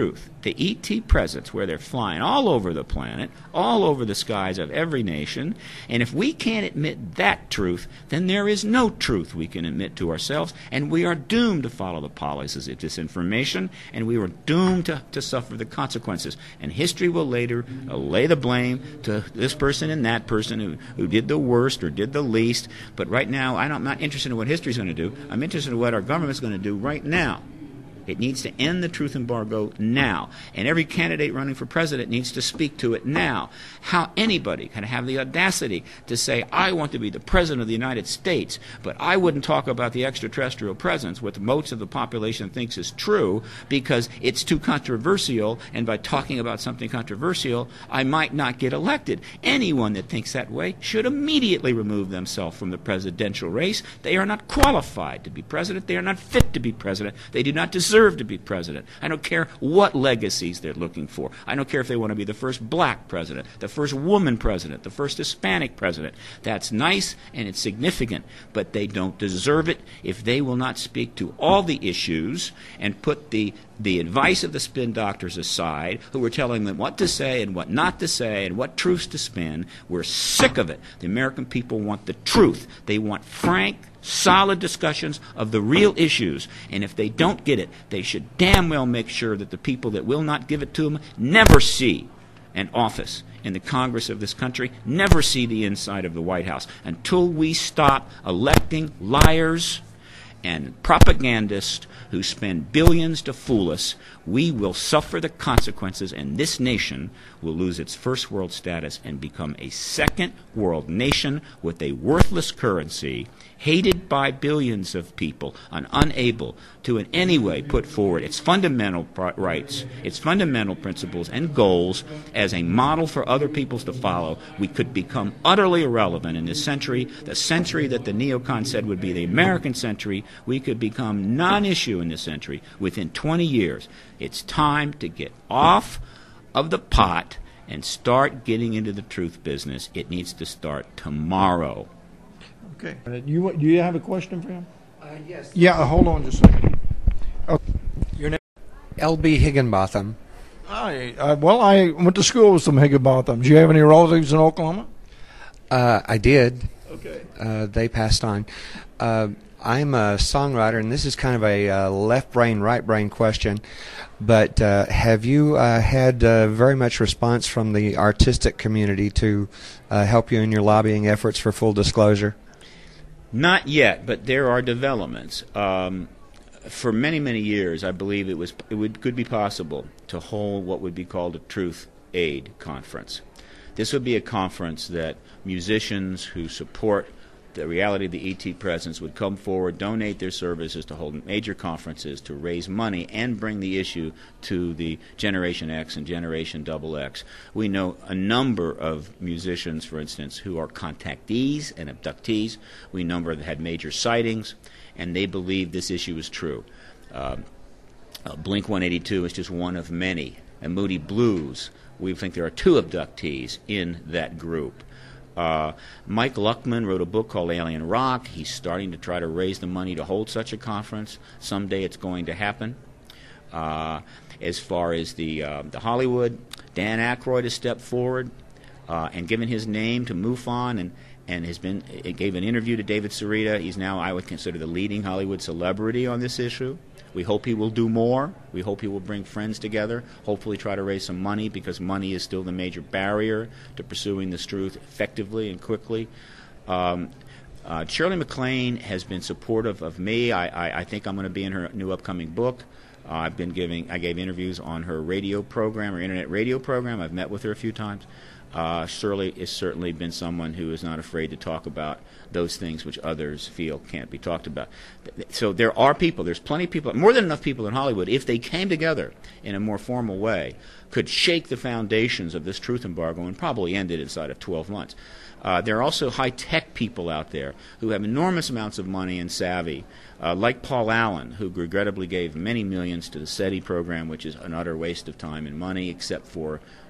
the E.T. presence, where they're flying all over the planet, all over the skies of every nation. And if we can't admit that truth, then there is no truth we can admit to ourselves, and we are doomed to follow the policies of disinformation, and we are doomed to suffer the consequences. And history will later lay the blame to this person and that person who did the worst or did the least. But right now, I'm not interested in what history's going to do. I'm interested in what our government's going to do right now. It needs to end the truth embargo now. And every candidate running for president needs to speak to it now. How anybody can have the audacity to say, I want to be the president of the United States, but I wouldn't talk about the extraterrestrial presence, what most of the population thinks is true, because it's too controversial, and by talking about something controversial, I might not get elected. Anyone that thinks that way should immediately remove themselves from the presidential race. They are not qualified to be president. They are not fit to be president. They do not deserve to be president. I don't care what legacies they're looking for. I don't care if they want to be the first black president, the first woman president, the first Hispanic president. That's nice and it's significant, but they don't deserve it if they will not speak to all the issues and put the advice of the spin doctors aside, who are telling them what to say and what not to say and what truths to spin. We're sick of it. The American people want the truth. They want frank, solid discussions of the real issues. And if they don't get it, they should damn well make sure that the people that will not give it to them never see an office in the Congress of this country, never see the inside of the White House, until we stop electing liars and propagandists who spend billions to fool us. We will suffer the consequences, and this nation will lose its first world status and become a second world nation with a worthless currency, hated by billions of people, and unable to in any way put forward its fundamental rights, its fundamental principles and goals as a model for other peoples to follow. We could become utterly irrelevant in this century, the century that the neocon said would be the American century. We could become non-issue in this century within 20 years. It's time to get off of the pot and start getting into the truth business. It needs to start tomorrow. Okay. Do you have a question for him? Yes. Yeah, hold on just a second. Okay. Your name? L.B. Higginbotham. Hi. Well, I went to school with some Higginbothams. Do you have any relatives in Oklahoma? I did. Okay. They passed on. I'm a songwriter, and this is kind of a left brain, right brain question. But have you had very much response from the artistic community to help you in your lobbying efforts for full disclosure? Not yet, but there are developments. For many, many years, I believe could be possible to hold what would be called a Truth Aid conference. This would be a conference that musicians who support the reality of the ET presence would come forward, donate their services to hold major conferences to raise money and bring the issue to the Generation X and Generation XX. We know a number of musicians, for instance, who are contactees and abductees. We know that had major sightings, and they believe this issue is true. Blink-182 is just one of many. And Moody Blues, we think there are 2 abductees in that group. Mike Luckman wrote a book called Alien Rock. He's starting to try to raise the money to hold such a conference. Someday it's going to happen. As far as the Hollywood, Dan Aykroyd has stepped forward and given his name to MUFON and gave an interview to David Sarita. He's now, I would consider, the leading Hollywood celebrity on this issue. We hope he will do more. We hope he will bring friends together, hopefully try to raise some money, because money is still the major barrier to pursuing this truth effectively and quickly. Shirley MacLaine has been supportive of me. I think I'm going to be in her new upcoming book. I gave interviews on her radio program, her internet radio program. I've met with her a few times. Shirley has certainly been someone who is not afraid to talk about those things which others feel can't be talked about. So there are people, there's plenty of people, more than enough people in Hollywood, if they came together in a more formal way, could shake the foundations of this truth embargo and probably end it inside of 12 months. There are also high-tech people out there who have enormous amounts of money and savvy, like Paul Allen, who regrettably gave many millions to the SETI program, which is an utter waste of time and money, except for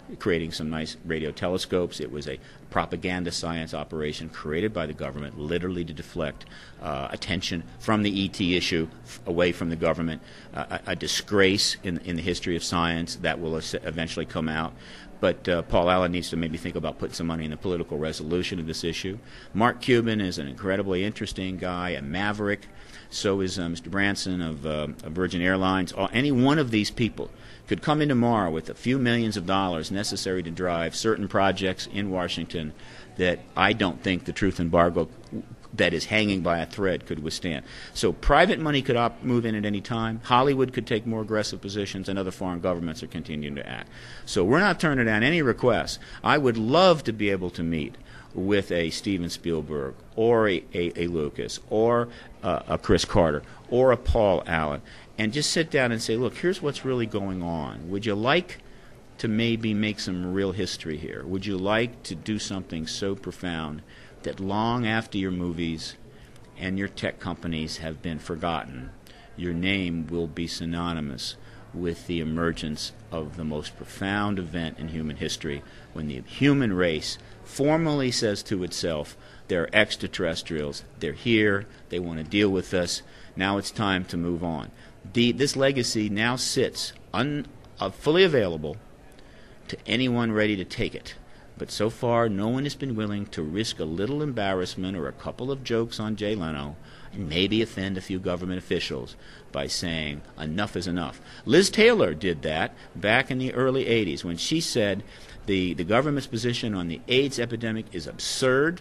creating some nice radio telescopes. It was a propaganda science operation created by the government, literally to deflect attention from the ET issue away from the government. A disgrace in the history of science that will eventually come out. But Paul Allen needs to maybe think about putting some money in the political resolution of this issue. Mark Cuban is an incredibly interesting guy, a maverick. So is Mr. Branson of Virgin Airlines. Any one of these people could come in tomorrow with a few millions of dollars necessary to drive certain projects in Washington that I don't think the truth embargo that is hanging by a thread could withstand. So private money could move in at any time. Hollywood could take more aggressive positions, and other foreign governments are continuing to act. So we're not turning down any requests. I would love to be able to meet with a Steven Spielberg or a Lucas or a Chris Carter or a Paul Allen and just sit down and say, look, here's what's really going on. Would you like to maybe make some real history here? Would you like to do something so profound that long after your movies and your tech companies have been forgotten, your name will be synonymous with the emergence of the most profound event in human history, when the human race formally says to itself, they're extraterrestrials, they're here, they want to deal with us, now it's time to move on. This legacy now sits fully available to anyone ready to take it. But so far, no one has been willing to risk a little embarrassment or a couple of jokes on Jay Leno and maybe offend a few government officials by saying enough is enough. Liz Taylor did that back in the early 80s when she said the government's position on the AIDS epidemic is absurd.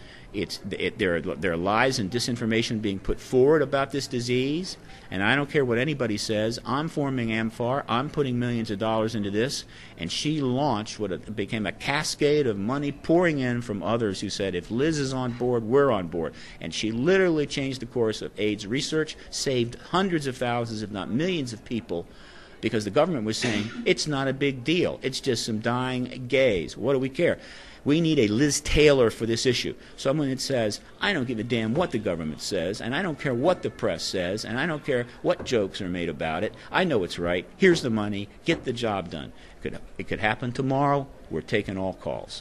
There are lies and disinformation being put forward about this disease, and I don't care what anybody says. I'm forming AMFAR. I'm putting millions of dollars into this. And she launched what became a cascade of money pouring in from others who said, if Liz is on board, we're on board. And she literally changed the course of AIDS research, saved hundreds of thousands, if not millions of people, because the government was saying, it's not a big deal. It's just some dying gays. What do we care? We need a Liz Taylor for this issue. Someone that says, I don't give a damn what the government says, and I don't care what the press says, and I don't care what jokes are made about it. I know it's right. Here's the money. Get the job done. It could happen tomorrow. We're taking all calls.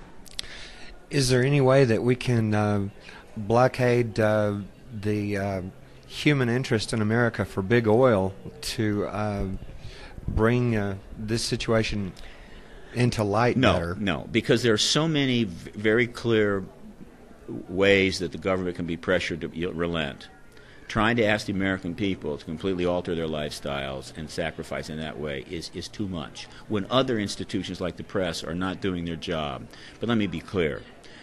Is there any way that we can blockade the human interest in America for big oil to bring this situation into light better? No, because there are so many very clear ways that the government can be pressured to relent. Trying to ask the American people to completely alter their lifestyles and sacrifice in that way is too much, when other institutions like the press are not doing their job. But let me be clear.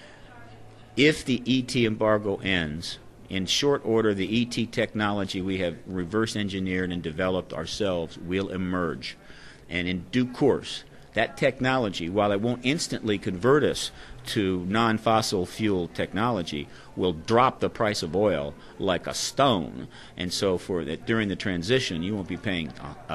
If the ET embargo ends, in short order, the ET technology we have reverse engineered and developed ourselves will emerge. And in due course, that technology, while it won't instantly convert us to non-fossil fuel technology, will drop the price of oil like a stone. And so during the transition, you won't be paying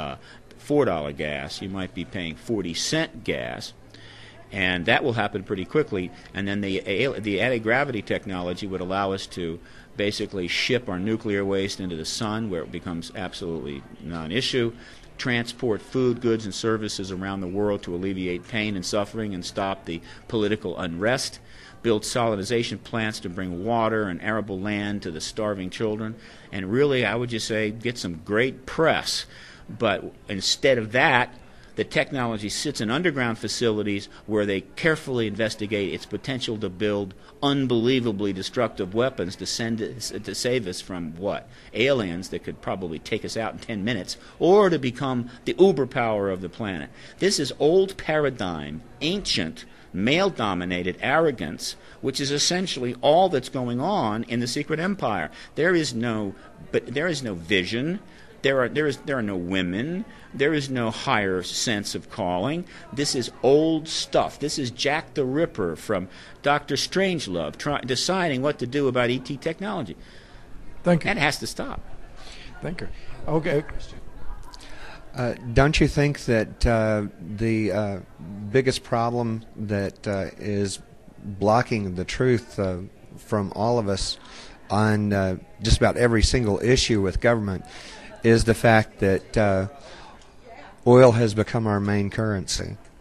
$4 gas. You might be paying 40-cent gas. And that will happen pretty quickly. And then the anti-gravity technology would allow us to basically ship our nuclear waste into the sun, where it becomes absolutely non-issue, transport food, goods, and services around the world to alleviate pain and suffering and stop the political unrest, build salinization plants to bring water and arable land to the starving children, and really, I would just say, get some great press. But instead of that, the technology sits in underground facilities where they carefully investigate its potential to build unbelievably destructive weapons to save us from what? Aliens that could probably take us out in 10 minutes, or to become the uber power of the planet. This is old paradigm, ancient, male-dominated arrogance, which is essentially all that's going on in the secret empire. There is no vision. There are no women. There is no higher sense of calling. This is old stuff. This is Jack the Ripper from Dr. Strangelove deciding what to do about ET technology. Thank you. That has to stop. Thank you. Okay. Don't you think that the biggest problem that is blocking the truth from all of us on just about every single issue with government is the fact that oil has become our main currency?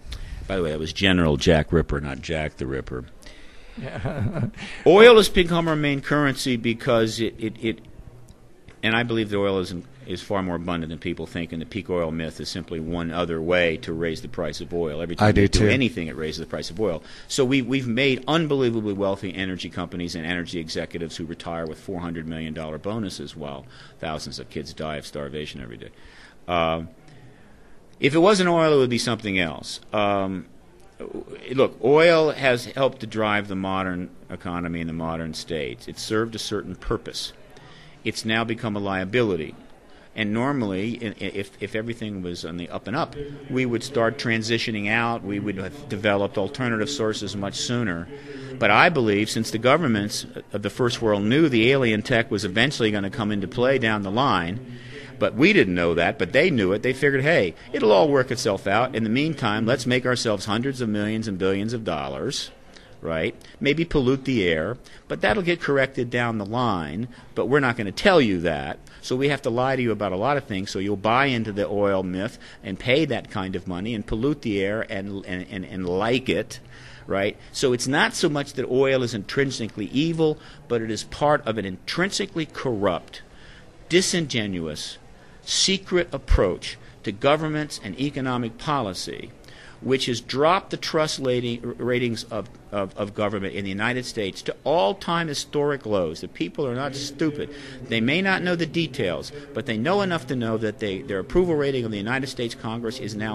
By the way, that was General Jack Ripper, not Jack the Ripper. Oil has become our main currency because it and I believe the oil is far more abundant than people think, and the peak oil myth is simply one other way to raise the price of oil. Every time you do anything, it raises the price of oil. So we've made unbelievably wealthy energy companies and energy executives who retire with $400 million bonuses while thousands of kids die of starvation every day. If it wasn't oil, it would be something else. Look, oil has helped to drive the modern economy in the modern states. It served a certain purpose. It's now become a liability. And normally, if everything was on the up and up, we would start transitioning out. We would have developed alternative sources much sooner. But I believe, since the governments of the first world knew the alien tech was eventually going to come into play down the line, but we didn't know that, but they knew it. They figured, hey, it'll all work itself out. In the meantime, let's make ourselves hundreds of millions and billions of dollars, right? Maybe pollute the air, but that'll get corrected down the line, but we're not going to tell you that. So we have to lie to you about a lot of things, so you'll buy into the oil myth and pay that kind of money and pollute the air and like it, right? So it's not so much that oil is intrinsically evil, but it is part of an intrinsically corrupt, disingenuous, secret approach to governments and economic policy, which has dropped the trust ratings of government in the United States to all-time historic lows. The people are not stupid. They may not know the details, but they know enough to know that their approval rating of the United States Congress is now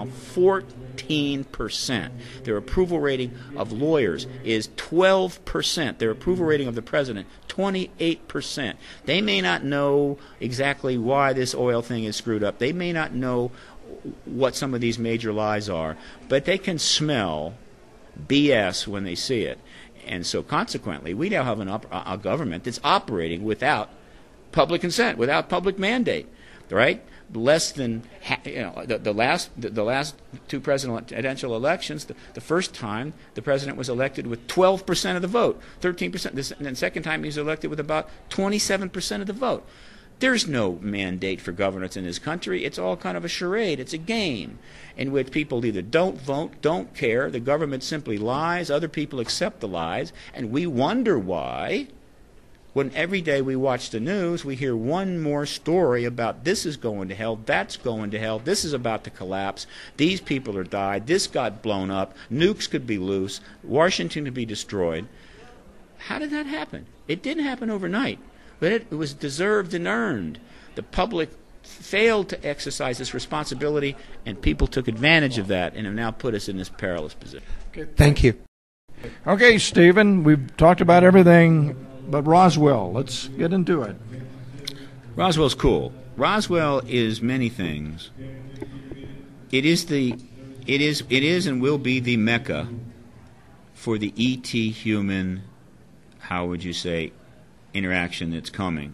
14%. Their approval rating of lawyers is 12%. Their approval rating of the president, 28%. They may not know exactly why this oil thing is screwed up. They may not know what some of these major lies are, but they can smell BS when they see it. And so consequently, we now have a government that's operating without public consent, without public mandate, right? Less than the last two presidential elections, the first time the president was elected with 12% of the vote, 13%, and the second time he was elected with about 27% of the vote. There's no mandate for governance in this country. It's all kind of a charade. It's a game in which people either don't vote, don't care, the government simply lies, other people accept the lies, and we wonder why, when every day we watch the news, we hear one more story about this is going to hell, that's going to hell, this is about to collapse, these people are died, this got blown up, nukes could be loose, Washington could be destroyed. How did that happen? It didn't happen overnight. But it was deserved and earned. The public failed to exercise this responsibility, and people took advantage of that and have now put us in this perilous position. Okay, thank you. Okay, Stephen, we've talked about everything but Roswell. Let's get into it. Roswell's cool. Roswell is many things. It is and will be the Mecca for the ET human, how would you say, interaction that's coming.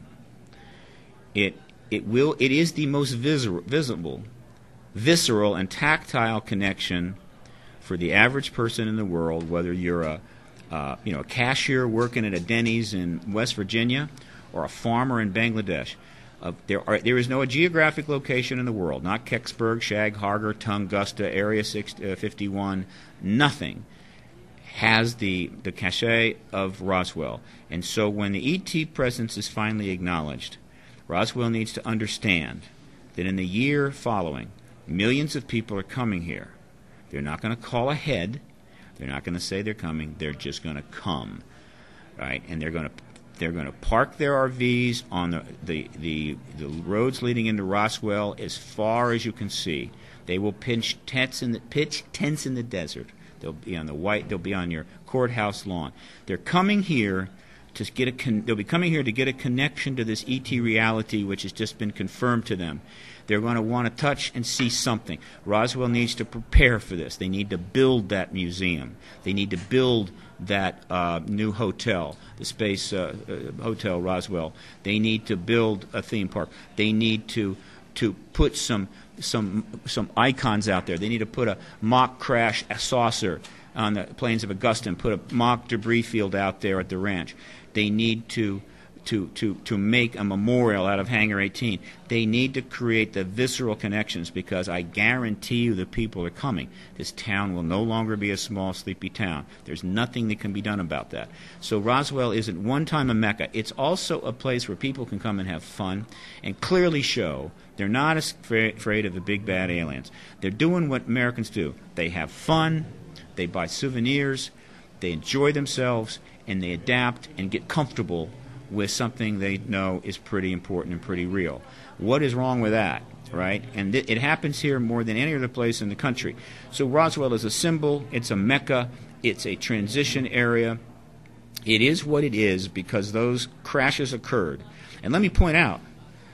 It is the most visible, visceral, and tactile connection for the average person in the world, whether you're a cashier working at a Denny's in West Virginia or a farmer in Bangladesh. There is no geographic location in the world, not Kecksburg, Shag Harbor, Tunguska, Area 51, nothing has the cachet of Roswell. And so when the ET presence is finally acknowledged, Roswell needs to understand that in the year following, millions of people are coming here. They're not going to call ahead. They're not going to say they're coming. They're just going to come, right? And they're going to park their RVs on the roads leading into Roswell as far as you can see. They will pitch tents in the desert. They'll be on they'll be on your courthouse lawn. They're coming here to they'll be coming here to get a connection to this ET reality, which has just been confirmed to them. They're going to want to touch and see something. Roswell needs to prepare for this. They need to build that museum. They need to build that new hotel, the Space Hotel Roswell. They need to build a theme park. They need to put some icons out there. They need to put a mock crash saucer on the plains of Augusta and put a mock debris field out there at the ranch. They need to to make a memorial out of Hangar 18. They need to create the visceral connections, because I guarantee you the people are coming. This town will no longer be a small, sleepy town. There's nothing that can be done about that. So Roswell isn't one time a mecca. It's also a place where people can come and have fun and clearly show they're not afraid of the big bad aliens. They're doing what Americans do. They have fun, they buy souvenirs, they enjoy themselves, and they adapt and get comfortable with something they know is pretty important and pretty real. What is wrong with that, right? And it happens here more than any other place in the country. So Roswell is a symbol, it's a mecca, it's a transition area. It is what it is because those crashes occurred. And let me point out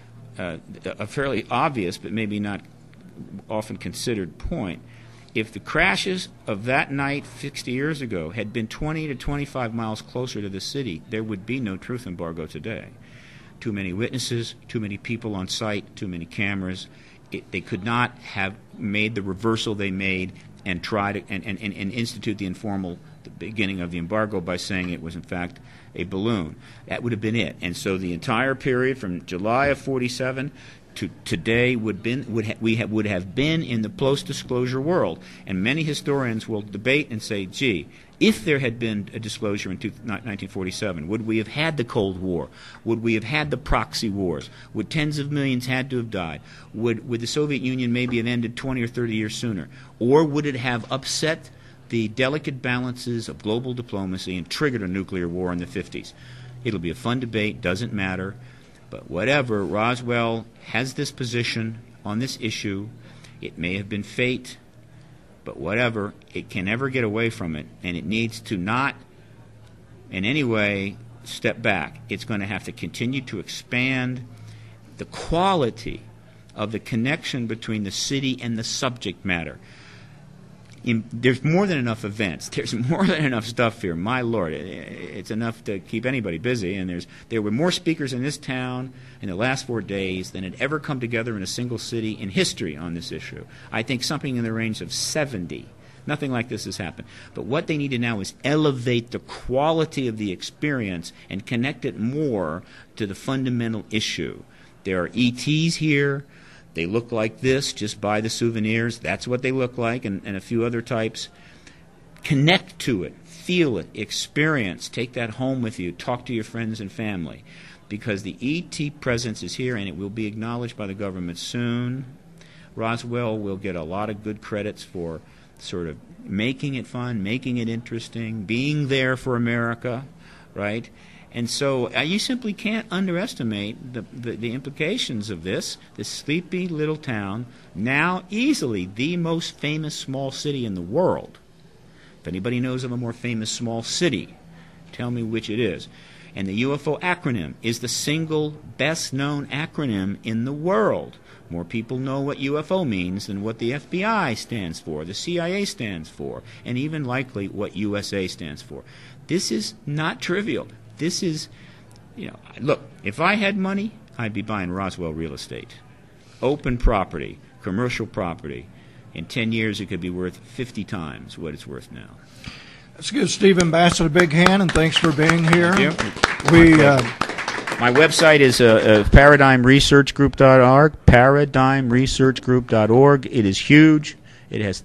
a fairly obvious but maybe not often considered point. If the crashes of that night 60 years ago had been 20 to 25 miles closer to the city, there would be no truth embargo today. Too many witnesses, too many people on site, too many cameras. They could not have made the reversal they made and tried and institute the beginning of the embargo by saying it was in fact a balloon. That would have been it. And so the entire period from July of 47 to today would have been in the post-disclosure world. And many historians will debate and say, gee, if there had been a disclosure in 1947, would we have had the Cold War? Would we have had the proxy wars? Would tens of millions had to have died? Would the Soviet Union maybe have ended 20 or 30 years sooner? Or would it have upset the delicate balances of global diplomacy and triggered a nuclear war in the 50s? It'll be a fun debate, doesn't matter. But whatever, Roswell has this position on this issue. It may have been fate, but whatever, it can never get away from it, and it needs to not in any way step back. It's going to have to continue to expand the quality of the connection between the city and the subject matter. There's more than enough events. There's more than enough stuff here. My Lord, it's enough to keep anybody busy. And there were more speakers in this town in the last 4 days than had ever come together in a single city in history on this issue. I think something in the range of 70. Nothing like this has happened. But what they need to now is elevate the quality of the experience and connect it more to the fundamental issue. There are ETs here. They look like this, just buy the souvenirs. That's what they look like, and a few other types. Connect to it, feel it, experience, take that home with you, talk to your friends and family. Because the ET presence is here, and it will be acknowledged by the government soon. Roswell will get a lot of good credits for sort of making it fun, making it interesting, being there for America, right? And so you simply can't underestimate the implications of this sleepy little town, now easily the most famous small city in the world. If anybody knows of a more famous small city, tell me which it is. And the UFO acronym is the single best-known acronym in the world. More people know what UFO means than what the FBI stands for, the CIA stands for, and even likely what USA stands for. This is not trivial. This is, look, if I had money, I'd be buying Roswell real estate. Open property, commercial property. In 10 years, it could be worth 50 times what it's worth now. Let's give Stephen Bassett a big hand, and thanks for being here. Thank you. My website is ParadigmResearchGroup.org, ParadigmResearchGroup.org. It is huge. It has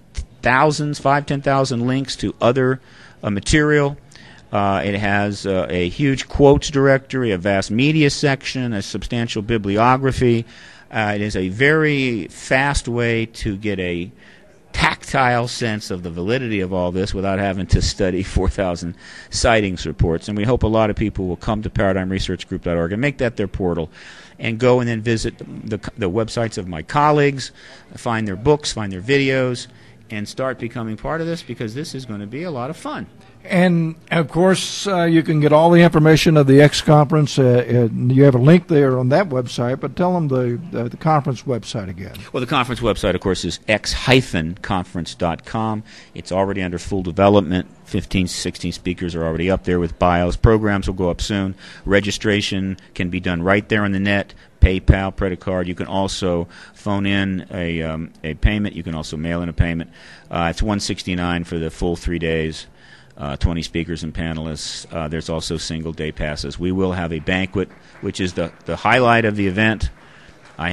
10,000 links to other material. It has a huge quotes directory, a vast media section, a substantial bibliography. It is a very fast way to get a tactile sense of the validity of all this without having to study 4,000 sightings reports. And we hope a lot of people will come to ParadigmResearchGroup.org and make that their portal and go and then visit the websites of my colleagues, find their books, find their videos, and start becoming part of this, because this is going to be a lot of fun. And, of course, you can get all the information of the X Conference. You have a link there on that website, but tell them the conference website again. Well, the conference website, of course, is x-conference.com. It's already under full development. 15, 16 speakers are already up there with bios. Programs will go up soon. Registration can be done right there on the net. PayPal, credit card. You can also phone in a payment. You can also mail in a payment. It's $169 for the full 3 days. 20 speakers and panelists. There's also single-day passes. We will have a banquet, which is the highlight of the event. I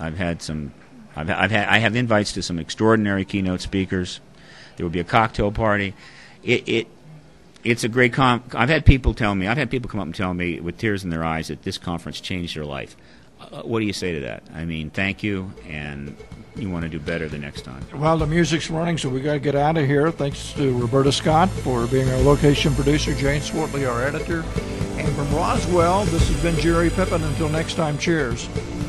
have invites to some extraordinary keynote speakers. There will be a cocktail party. It's a great I've had people come up and tell me with tears in their eyes that this conference changed their life. What do you say to that? I mean, thank you, and you want to do better the next time. Well, the music's running, so we got to get out of here. Thanks to Roberta Scott for being our location producer, Jane Swartley, our editor. And from Roswell, this has been Jerry Pippin. Until next time, cheers.